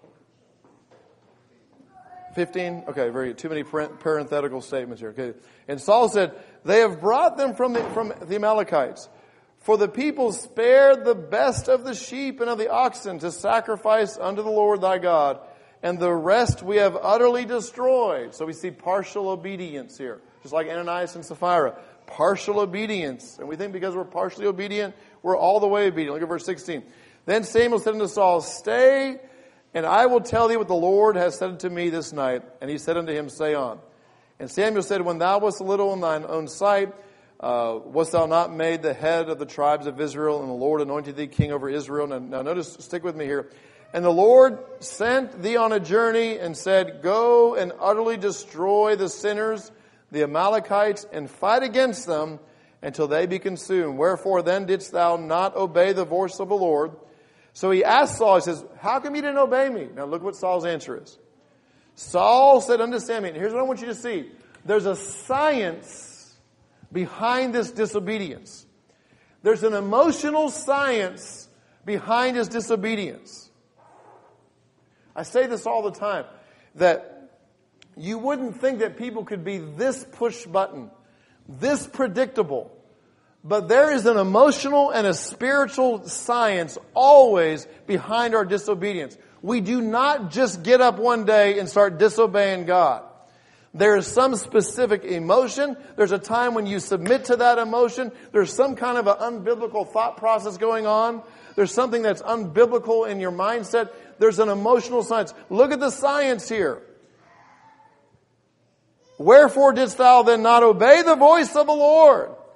15? Okay, very good. Too many parenthetical statements here. Okay. And Saul said, they have brought them from the Amalekites. For the people spared the best of the sheep and of the oxen to sacrifice unto the Lord thy God. And the rest we have utterly destroyed. So we see partial obedience here. Just like Ananias and Sapphira. Partial obedience. And we think because we're partially obedient, we're all the way obedient. Look at verse 16. Then Samuel said unto Saul, stay, and I will tell thee what the Lord has said unto me this night. And he said unto him, say on. And Samuel said, when thou wast a little in thine own sight, wast thou not made the head of the tribes of Israel, and the Lord anointed thee king over Israel? Now notice, stick with me here. And the Lord sent thee on a journey and said, go and utterly destroy the sinners, the Amalekites, and fight against them until they be consumed. Wherefore then didst thou not obey the voice of the Lord? So he asked Saul, he says, how come you didn't obey me? Now look what Saul's answer is. Saul said unto Samuel, and here's what I want you to see. There's a science behind this disobedience. There's an emotional science behind his disobedience. I say this all the time, that you wouldn't think that people could be this push button, this predictable. But there is an emotional and a spiritual science always behind our disobedience. We do not just get up one day and start disobeying God. There is some specific emotion. There's a time when you submit to that emotion. There's some kind of an unbiblical thought process going on. There's something that's unbiblical in your mindset. There's an emotional science. Look at the science here. Wherefore didst thou then not obey the voice of the Lord?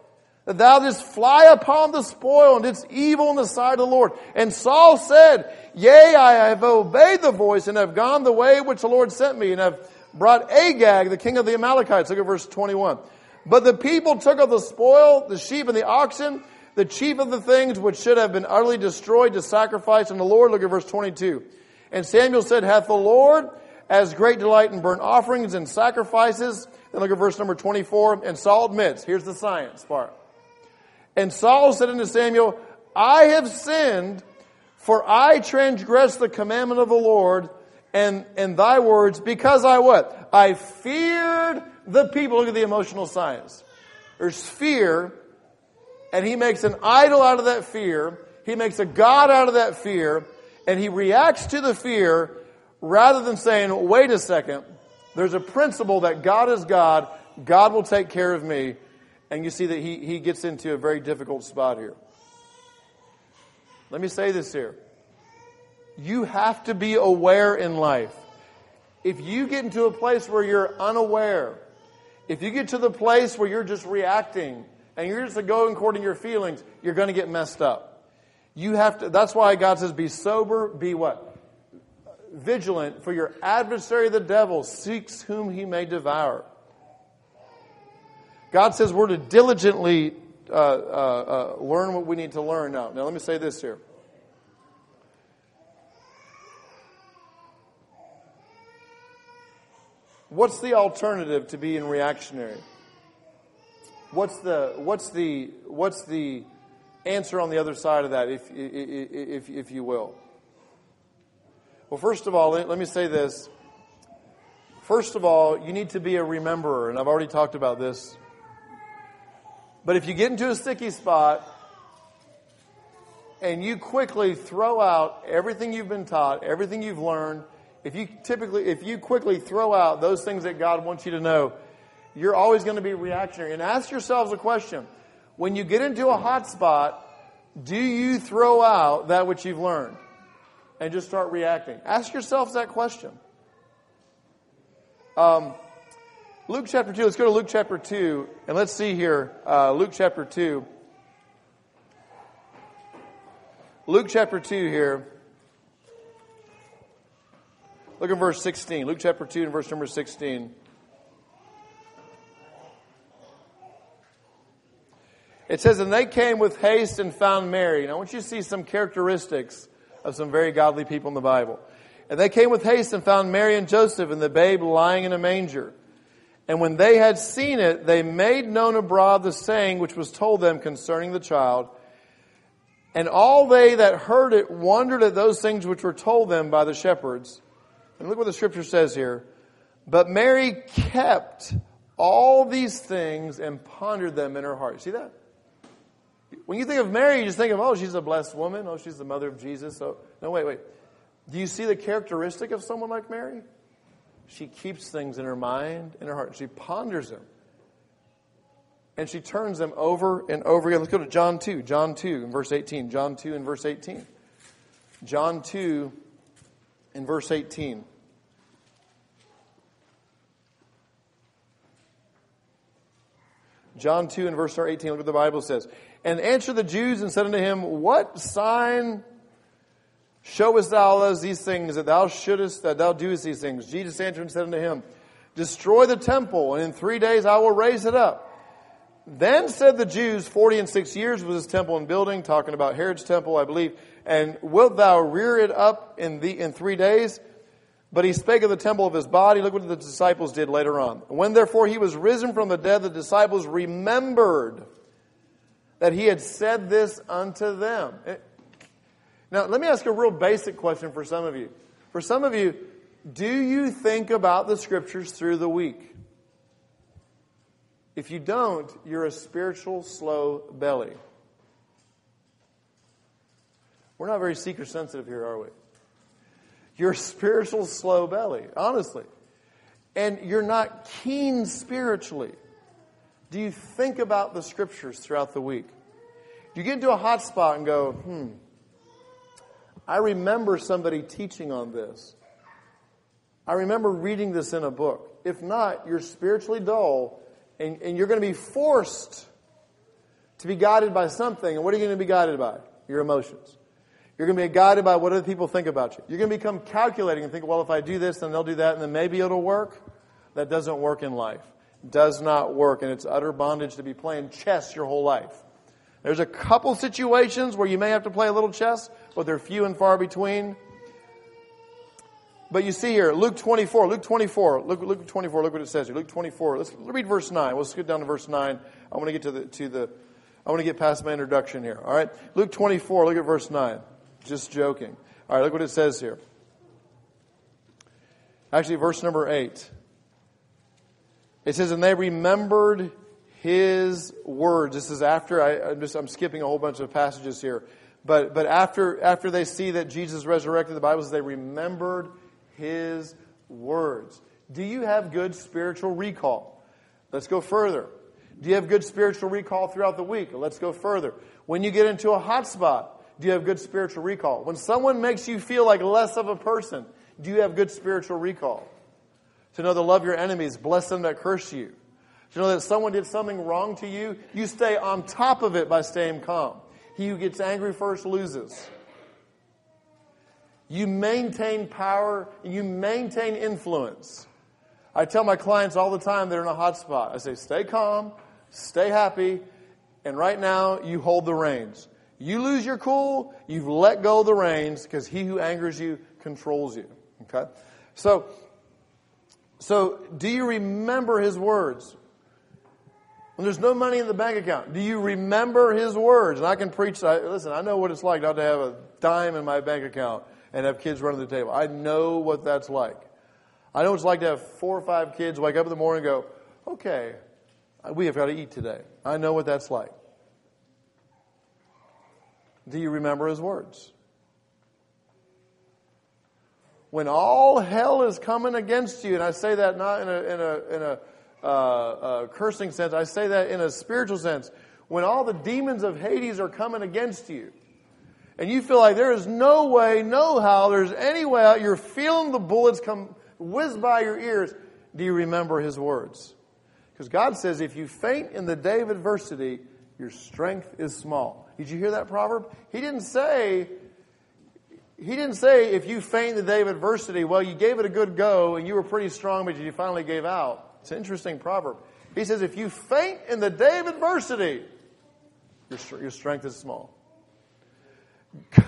that thou didst fly upon the spoil and didst evil in the sight of the Lord. And Saul said, Yea, I have obeyed the voice and have gone the way which the Lord sent me and have brought Agag, the king of the Amalekites. Look at verse 21. But the people took of the spoil, the sheep and the oxen, the chief of the things which should have been utterly destroyed to sacrifice unto the Lord. Look at verse 22. And Samuel said, Hath the Lord as great delight in burnt offerings and sacrifices? Then look at verse number 24. And Saul admits, here's the science part. And Saul said unto Samuel, I have sinned, for I transgressed the commandment of the Lord and thy words, because I what? I feared the people. Look at the emotional science. There's fear, and he makes an idol out of that fear. He makes a god out of that fear, and he reacts to the fear rather than saying, wait a second, there's a principle that God is God, God will take care of me. And you see that he gets into a very difficult spot here. Let me say this here. You have to be aware in life. If you get into a place where you're unaware, if you get to the place where you're just reacting and you're just going according to your feelings, you're going to get messed up. You have to. That's why God says, be sober, be what? Vigilant, for your adversary the devil seeks whom he may devour. God says we're to diligently learn what we need to learn. Now let me say this here. What's the alternative to being reactionary? What's the answer on the other side of that, if you will? Well, first of all, let me say this. First of all, you need to be a rememberer, and I've already talked about this. But if you get into a sticky spot and you quickly throw out everything you've been taught, everything you've learned, if you quickly throw out those things that God wants you to know, you're always going to be reactionary. And ask yourselves a question. When you get into a hot spot, do you throw out that which you've learned and just start reacting? Ask yourselves that question. Luke chapter 2, let's go to Luke chapter 2, and let's see here, Luke chapter 2. Luke chapter 2 here. Look at verse 16. Luke chapter 2 and verse number 16. It says, and they came with haste and found Mary. Now I want you to see some characteristics of some very godly people in the Bible. And they came with haste and found Mary and Joseph and the babe lying in a manger. And when they had seen it, they made known abroad the saying which was told them concerning the child. And all they that heard it wondered at those things which were told them by the shepherds. And look what the scripture says here. But Mary kept all these things and pondered them in her heart. See that? When you think of Mary, you just think of, oh, she's a blessed woman. Oh, she's the mother of Jesus. Oh, no, wait. Do you see the characteristic of someone like Mary? She keeps things in her mind, in her heart. She ponders them. And she turns them over and over again. Let's go to John 2. John 2 in verse 18. John 2 in verse 18. John 2 in verse 18. John 2 and verse 18. Look what the Bible says. And answered the Jews and said unto him, what sign showest thou us these things, that thou doest these things? Jesus answered and said unto him, destroy the temple, and in 3 days I will raise it up. Then said the Jews, 46 years was this temple in building, talking about Herod's temple, I believe, and wilt thou rear it up in 3 days? But he spake of the temple of his body. Look what the disciples did later on. When therefore he was risen from the dead, the disciples remembered that he had said this unto them. Now, let me ask a real basic question for some of you. For some of you, do you think about the Scriptures through the week? If you don't, you're a spiritual slow belly. We're not very seeker sensitive here, are we? You're a spiritual slow belly, honestly. And you're not keen spiritually. Do you think about the Scriptures throughout the week? Do you get into a hot spot and go, I remember somebody teaching on this. I remember reading this in a book. If not, you're spiritually dull, and you're going to be forced to be guided by something. And what are you going to be guided by? Your emotions. You're going to be guided by what other people think about you. You're going to become calculating and think, well, if I do this, then they'll do that, and then maybe it'll work. That doesn't work in life. It does not work, and it's utter bondage to be playing chess your whole life. There's a couple situations where you may have to play a little chess, but they're few and far between. But you see here, Luke 24, look 24, look what it says here. Luke 24, let's read verse 9. We'll skip down to verse 9. I want to get past my introduction here. All right? Luke 24, look at verse 9. Just joking. All right, look what it says here. Actually, verse number 8. It says, and they remembered his words. This is after, I'm skipping a whole bunch of passages here. But after they see that Jesus resurrected, the Bible says they remembered his words. Do you have good spiritual recall? Let's go further. Do you have good spiritual recall throughout the week? Let's go further. When you get into a hot spot, do you have good spiritual recall? When someone makes you feel like less of a person, do you have good spiritual recall? To know to love your enemies, bless them that curse you. To know that if someone did something wrong to you, you stay on top of it by staying calm. He who gets angry first loses. You maintain power, you maintain influence. I tell my clients all the time they're in a hot spot. I say, stay calm, stay happy, and right now you hold the reins. You lose your cool, you've let go of the reins, because he who angers you controls you. Okay? So do you remember his words? When there's no money in the bank account, do you remember his words? And I can preach, listen, I know what it's like not to have a dime in my bank account and have kids running the table. I know what that's like. I know what it's like to have 4 or 5 kids wake up in the morning and go, okay, we have got to eat today. I know what that's like. Do you remember his words? When all hell is coming against you, and I say that not in a cursing sense, I say that in a spiritual sense. When all the demons of Hades are coming against you, and you feel like there is no way, no how, there's any way out, you're feeling the bullets come whiz by your ears, do you remember his words? Because God says if you faint in the day of adversity, your strength is small. Did you hear that proverb? He didn't say if you faint in the day of adversity, well, you gave it a good go and you were pretty strong, but you finally gave out. It's an interesting proverb. He says if you faint in the day of adversity, your strength is small. I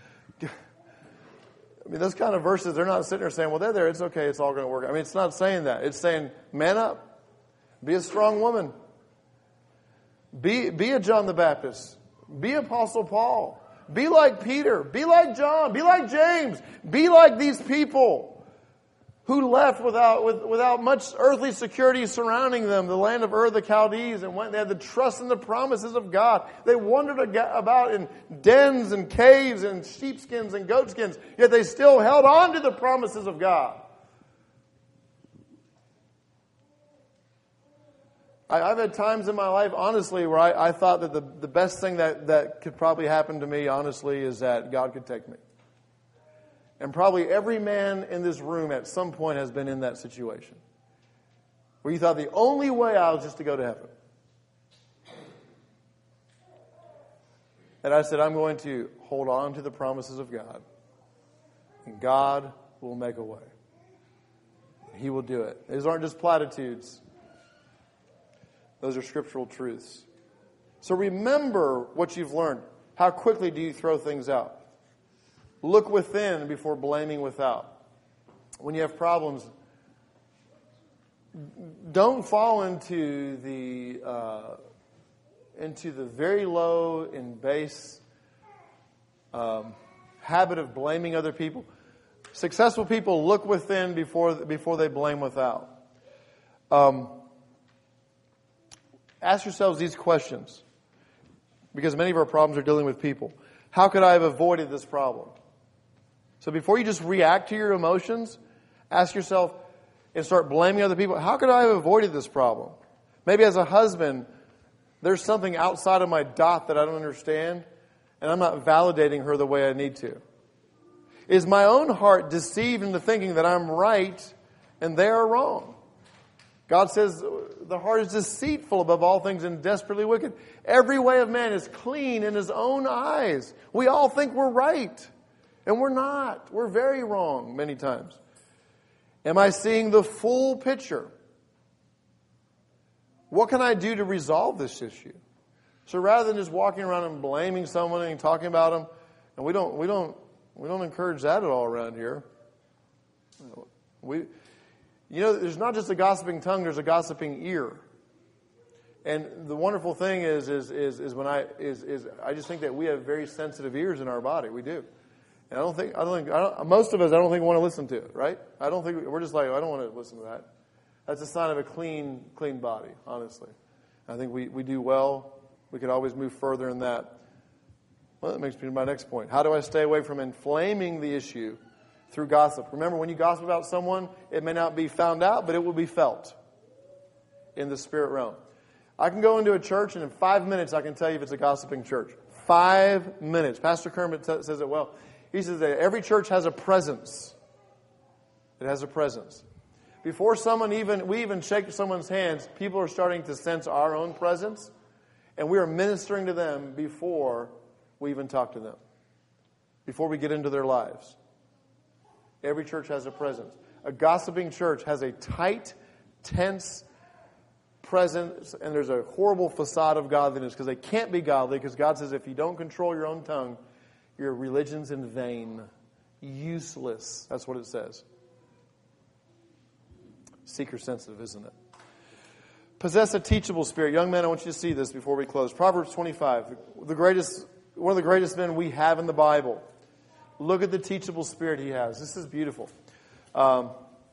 mean, those kind of verses, they're not sitting there saying, well, they're there, it's okay, it's all going to work. I mean, it's not saying that. It's saying, man up. Be a strong woman. Be a John the Baptist. Be Apostle Paul. Be like Peter. Be like John. Be like James. Be like these people who left without much earthly security surrounding them, the land of Ur the Chaldees, and went. They had the trust in the promises of God. They wandered about in dens and caves and sheepskins and goatskins, yet they still held on to the promises of God. I've had times in my life, honestly, where I thought that the best thing that could probably happen to me, honestly, is that God could take me. And probably every man in this room at some point has been in that situation. Where you thought the only way out was just to go to heaven. And I said, I'm going to hold on to the promises of God. And God will make a way. He will do it. These aren't just platitudes. Those are scriptural truths. So remember what you've learned. How quickly do you throw things out? Look within before blaming without. When you have problems, don't fall into the very low and base habit of blaming other people. Successful people look within before they blame without. Ask yourselves these questions, because many of our problems are dealing with people. How could I have avoided this problem? So before you just react to your emotions, ask yourself and start blaming other people. How could I have avoided this problem? Maybe as a husband, there's something outside of my dot that I don't understand, and I'm not validating her the way I need to. Is my own heart deceived into thinking that I'm right and they are wrong? God says the heart is deceitful above all things and desperately wicked. Every way of man is clean in his own eyes. We all think we're right, and we're not. We're very wrong many times. Am I seeing the full picture? What can I do to resolve this issue? So rather than just walking around and blaming someone and talking about them, and we don't encourage that at all around here. There's not just a gossiping tongue, there's a gossiping ear. And the wonderful thing is I just think that we have very sensitive ears in our body. We do. And most of us, I don't think want to listen to it, right? I don't think, we're just like, I don't want to listen to that. That's a sign of a clean body, honestly. I think we do well. We could always move further in that. Well, that makes me to my next point. How do I stay away from inflaming the issue through gossip? Remember, when you gossip about someone, it may not be found out, but it will be felt in the spirit realm. I can go into a church, and in 5 minutes, I can tell you if it's a gossiping church. 5 minutes. Pastor Kermit says it well. He says that every church has a presence. It has a presence. Before we even shake someone's hands, people are starting to sense our own presence, and we are ministering to them before we even talk to them, before we get into their lives. Every church has a presence. A gossiping church has a tight, tense presence, and there's a horrible facade of godliness because they can't be godly, because God says if you don't control your own tongue, your religion's in vain, useless. That's what it says. Seeker sensitive, isn't it? Possess a teachable spirit. Young men, I want you to see this before we close. Proverbs 25, one of the greatest men we have in the Bible. Look at the teachable spirit he has. This is beautiful. One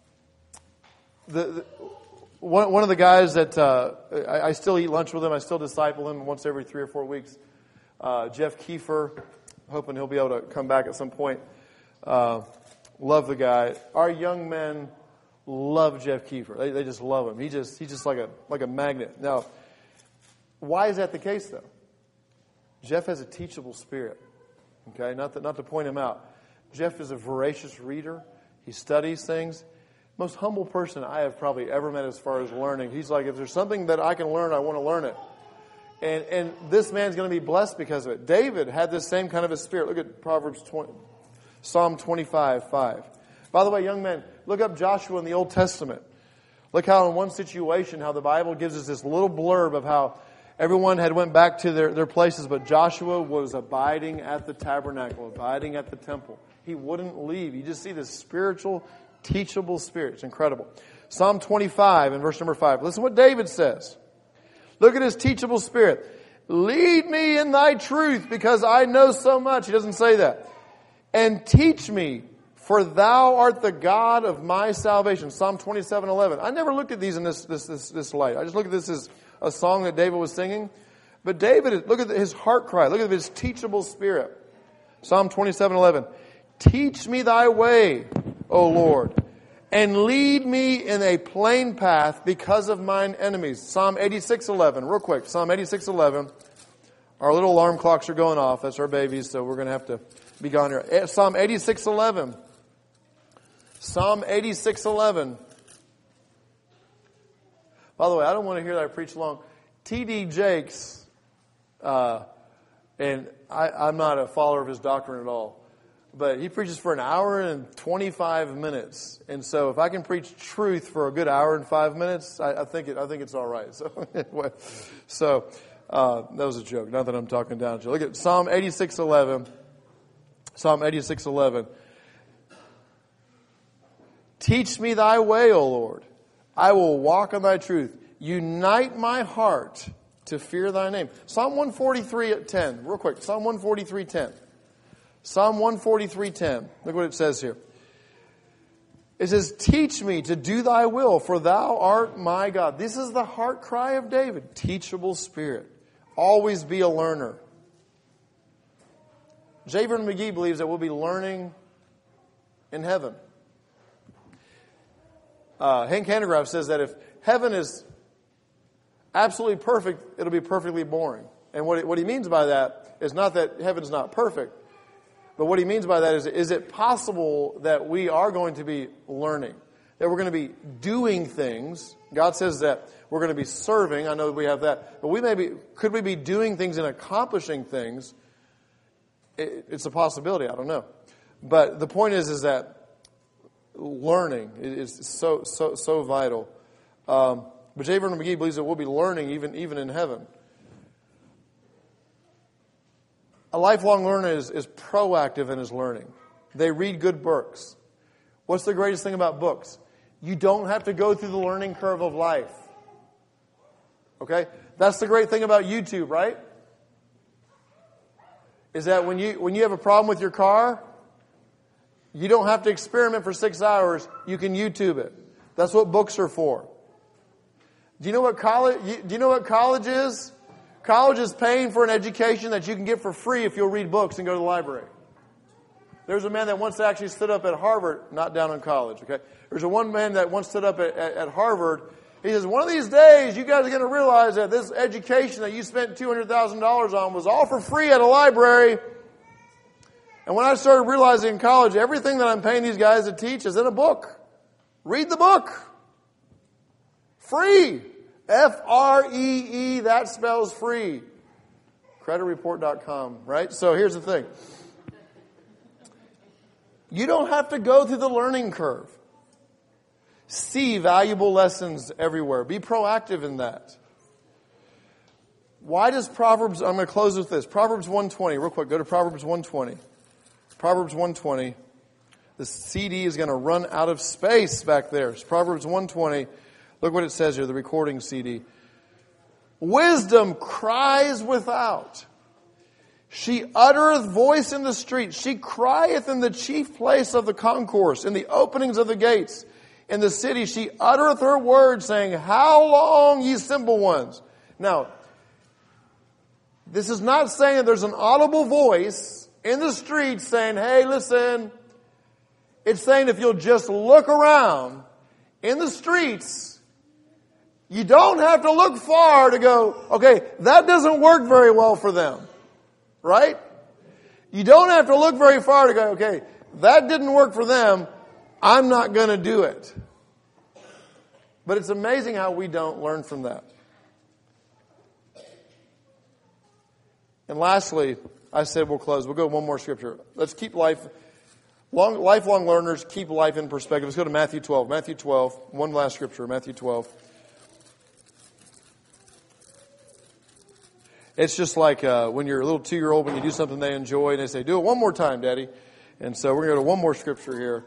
of the guys that I still eat lunch with him, I still disciple him once every 3 or 4 weeks, Jeff Kiefer, hoping he'll be able to come back at some point. Love the guy. Our young men love Jeff Kiefer. They just love him. He's just like a magnet. Now, why is that the case, though? Jeff has a teachable spirit. Okay, not to point him out. Jeff is a voracious reader. He studies things. Most humble person I have probably ever met as far as learning. He's like, if there's something that I can learn, I want to learn it. And this man's going to be blessed because of it. David had this same kind of a spirit. Look at Psalm 25:5. By the way, young men, look up Joshua in the Old Testament. Look how in one situation, how the Bible gives us this little blurb of how everyone had went back to their places, but Joshua was abiding at the tabernacle, abiding at the temple. He wouldn't leave. You just see this spiritual, teachable spirit. It's incredible. Psalm 25 and verse number 5. Listen what David says. Look at his teachable spirit. Lead me in thy truth, because I know so much. He doesn't say that. And teach me, for thou art the God of my salvation. Psalm 27:11. I never looked at these in this light. I just look at this as a song that David was singing. But David, look at his heart cry. Look at his teachable spirit. Psalm 27:11. Teach me thy way, O Lord, and lead me in a plain path because of mine enemies. Psalm 86:11. Real quick. Psalm 86:11. Our little alarm clocks are going off. That's our babies, so we're going to have to be gone here. Psalm 86:11. Psalm 86:11. By the way, I don't want to hear that I preach long. T.D. Jakes, and I'm not a follower of his doctrine at all, but he preaches for an hour and 25 minutes. And so if I can preach truth for a good hour and 5 minutes, I think it's all right. So anyway, that was a joke. Not that I'm talking down to you. Look at Psalm 86:11. Psalm 86:11. Teach me thy way, O Lord. I will walk on thy truth. Unite my heart to fear thy name. Psalm 143:10. Real quick. Psalm 143:10. Psalm 143:10. Look what it says here. It says, teach me to do thy will, for thou art my God. This is the heart cry of David. Teachable spirit. Always be a learner. J. Vernon McGee believes that we'll be learning in heaven. Hank Hanegraaff says that if heaven is absolutely perfect, it'll be perfectly boring. And what he means by that is not that heaven's not perfect, but what he means by that is it possible that we are going to be learning? that we're going to be doing things. God says that we're going to be serving. I know that we have that. But could we be doing things and accomplishing things? It's a possibility. I don't know. But the point is that learning is so vital. But J. Vernon McGee believes that we'll be learning even in heaven. A lifelong learner is proactive in his learning. They read good books. What's the greatest thing about books? You don't have to go through the learning curve of life. Okay? That's the great thing about YouTube, right? Is that when you have a problem with your car, you don't have to experiment for 6 hours. You can YouTube it. That's what books are for. Do you know what college is? College is paying for an education that you can get for free if you'll read books and go to the library. There's a man that once actually stood up at Harvard, not down in college, okay? There's one man that once stood up at Harvard. He says, one of these days, you guys are going to realize that this education that you spent $200,000 on was all for free at a library. And when I started realizing in college, everything that I'm paying these guys to teach is in a book. Read the book. Free. F-R-E-E, that spells free. Creditreport.com, right? So here's the thing. You don't have to go through the learning curve. See valuable lessons everywhere. Be proactive in that. Why does Proverbs, I'm going to close with this. Proverbs 1:20, real quick, go to Proverbs 1:20. Proverbs 1:20. The CD is going to run out of space back there. It's Proverbs 1:20. Look what it says here, the recording CD. Wisdom cries without. She uttereth voice in the street. She crieth in the chief place of the concourse, in the openings of the gates. In the city she uttereth her words, saying, how long, ye simple ones? Now, this is not saying that there's an audible voice in the street saying, hey, listen. It's saying if you'll just look around in the streets, you don't have to look far to go, okay, that doesn't work very well for them. Right? You don't have to look very far to go, okay, that didn't work for them. I'm not going to do it. But it's amazing how we don't learn from that. And lastly, I said we'll close. We'll go one more scripture. Let's keep lifelong learners keep life in perspective. Let's go to Matthew 12. Matthew 12, one last scripture, Matthew 12. It's just like when you're a little 2-year-old, when you do something they enjoy, and they say, do it one more time, Daddy. And so we're going to go to one more scripture here.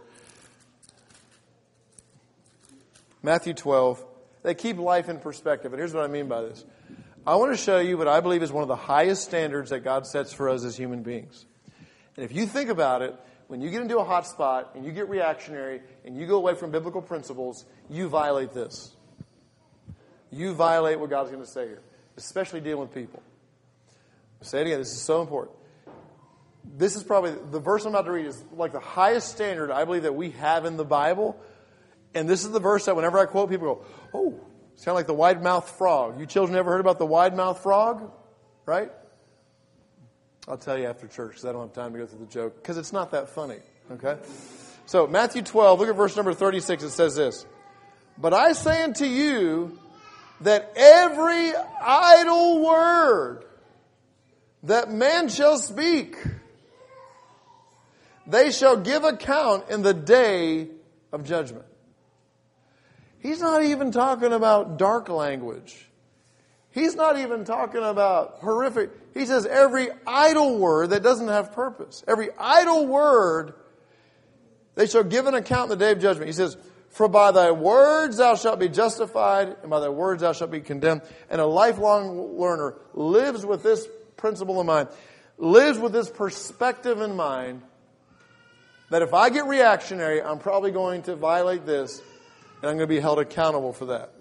Matthew 12. They keep life in perspective. And here's what I mean by this. I want to show you what I believe is one of the highest standards that God sets for us as human beings. And if you think about it, when you get into a hot spot and you get reactionary and you go away from biblical principles, you violate this. You violate what God's going to say here, especially dealing with people. I'll say it again, this is so important. This is probably, the verse I'm about to read is like the highest standard I believe that we have in the Bible. And this is the verse that whenever I quote, people go, oh, it's kind of like the wide-mouthed frog. You children ever heard about the wide-mouthed frog? Right? I'll tell you after church because I don't have time to go through the joke because it's not that funny. Okay? So Matthew 12, look at verse number 36. It says this. But I say unto you that every idle word that man shall speak, they shall give account in the day of judgment. He's not even talking about dark language. He's not even talking about horrific. He says every idle word that doesn't have purpose. Every idle word, they shall give an account in the day of judgment. He says, for by thy words thou shalt be justified, and by thy words thou shalt be condemned. And a lifelong learner lives with this principle in mind, lives with this perspective in mind, that if I get reactionary, I'm probably going to violate this, and I'm going to be held accountable for that.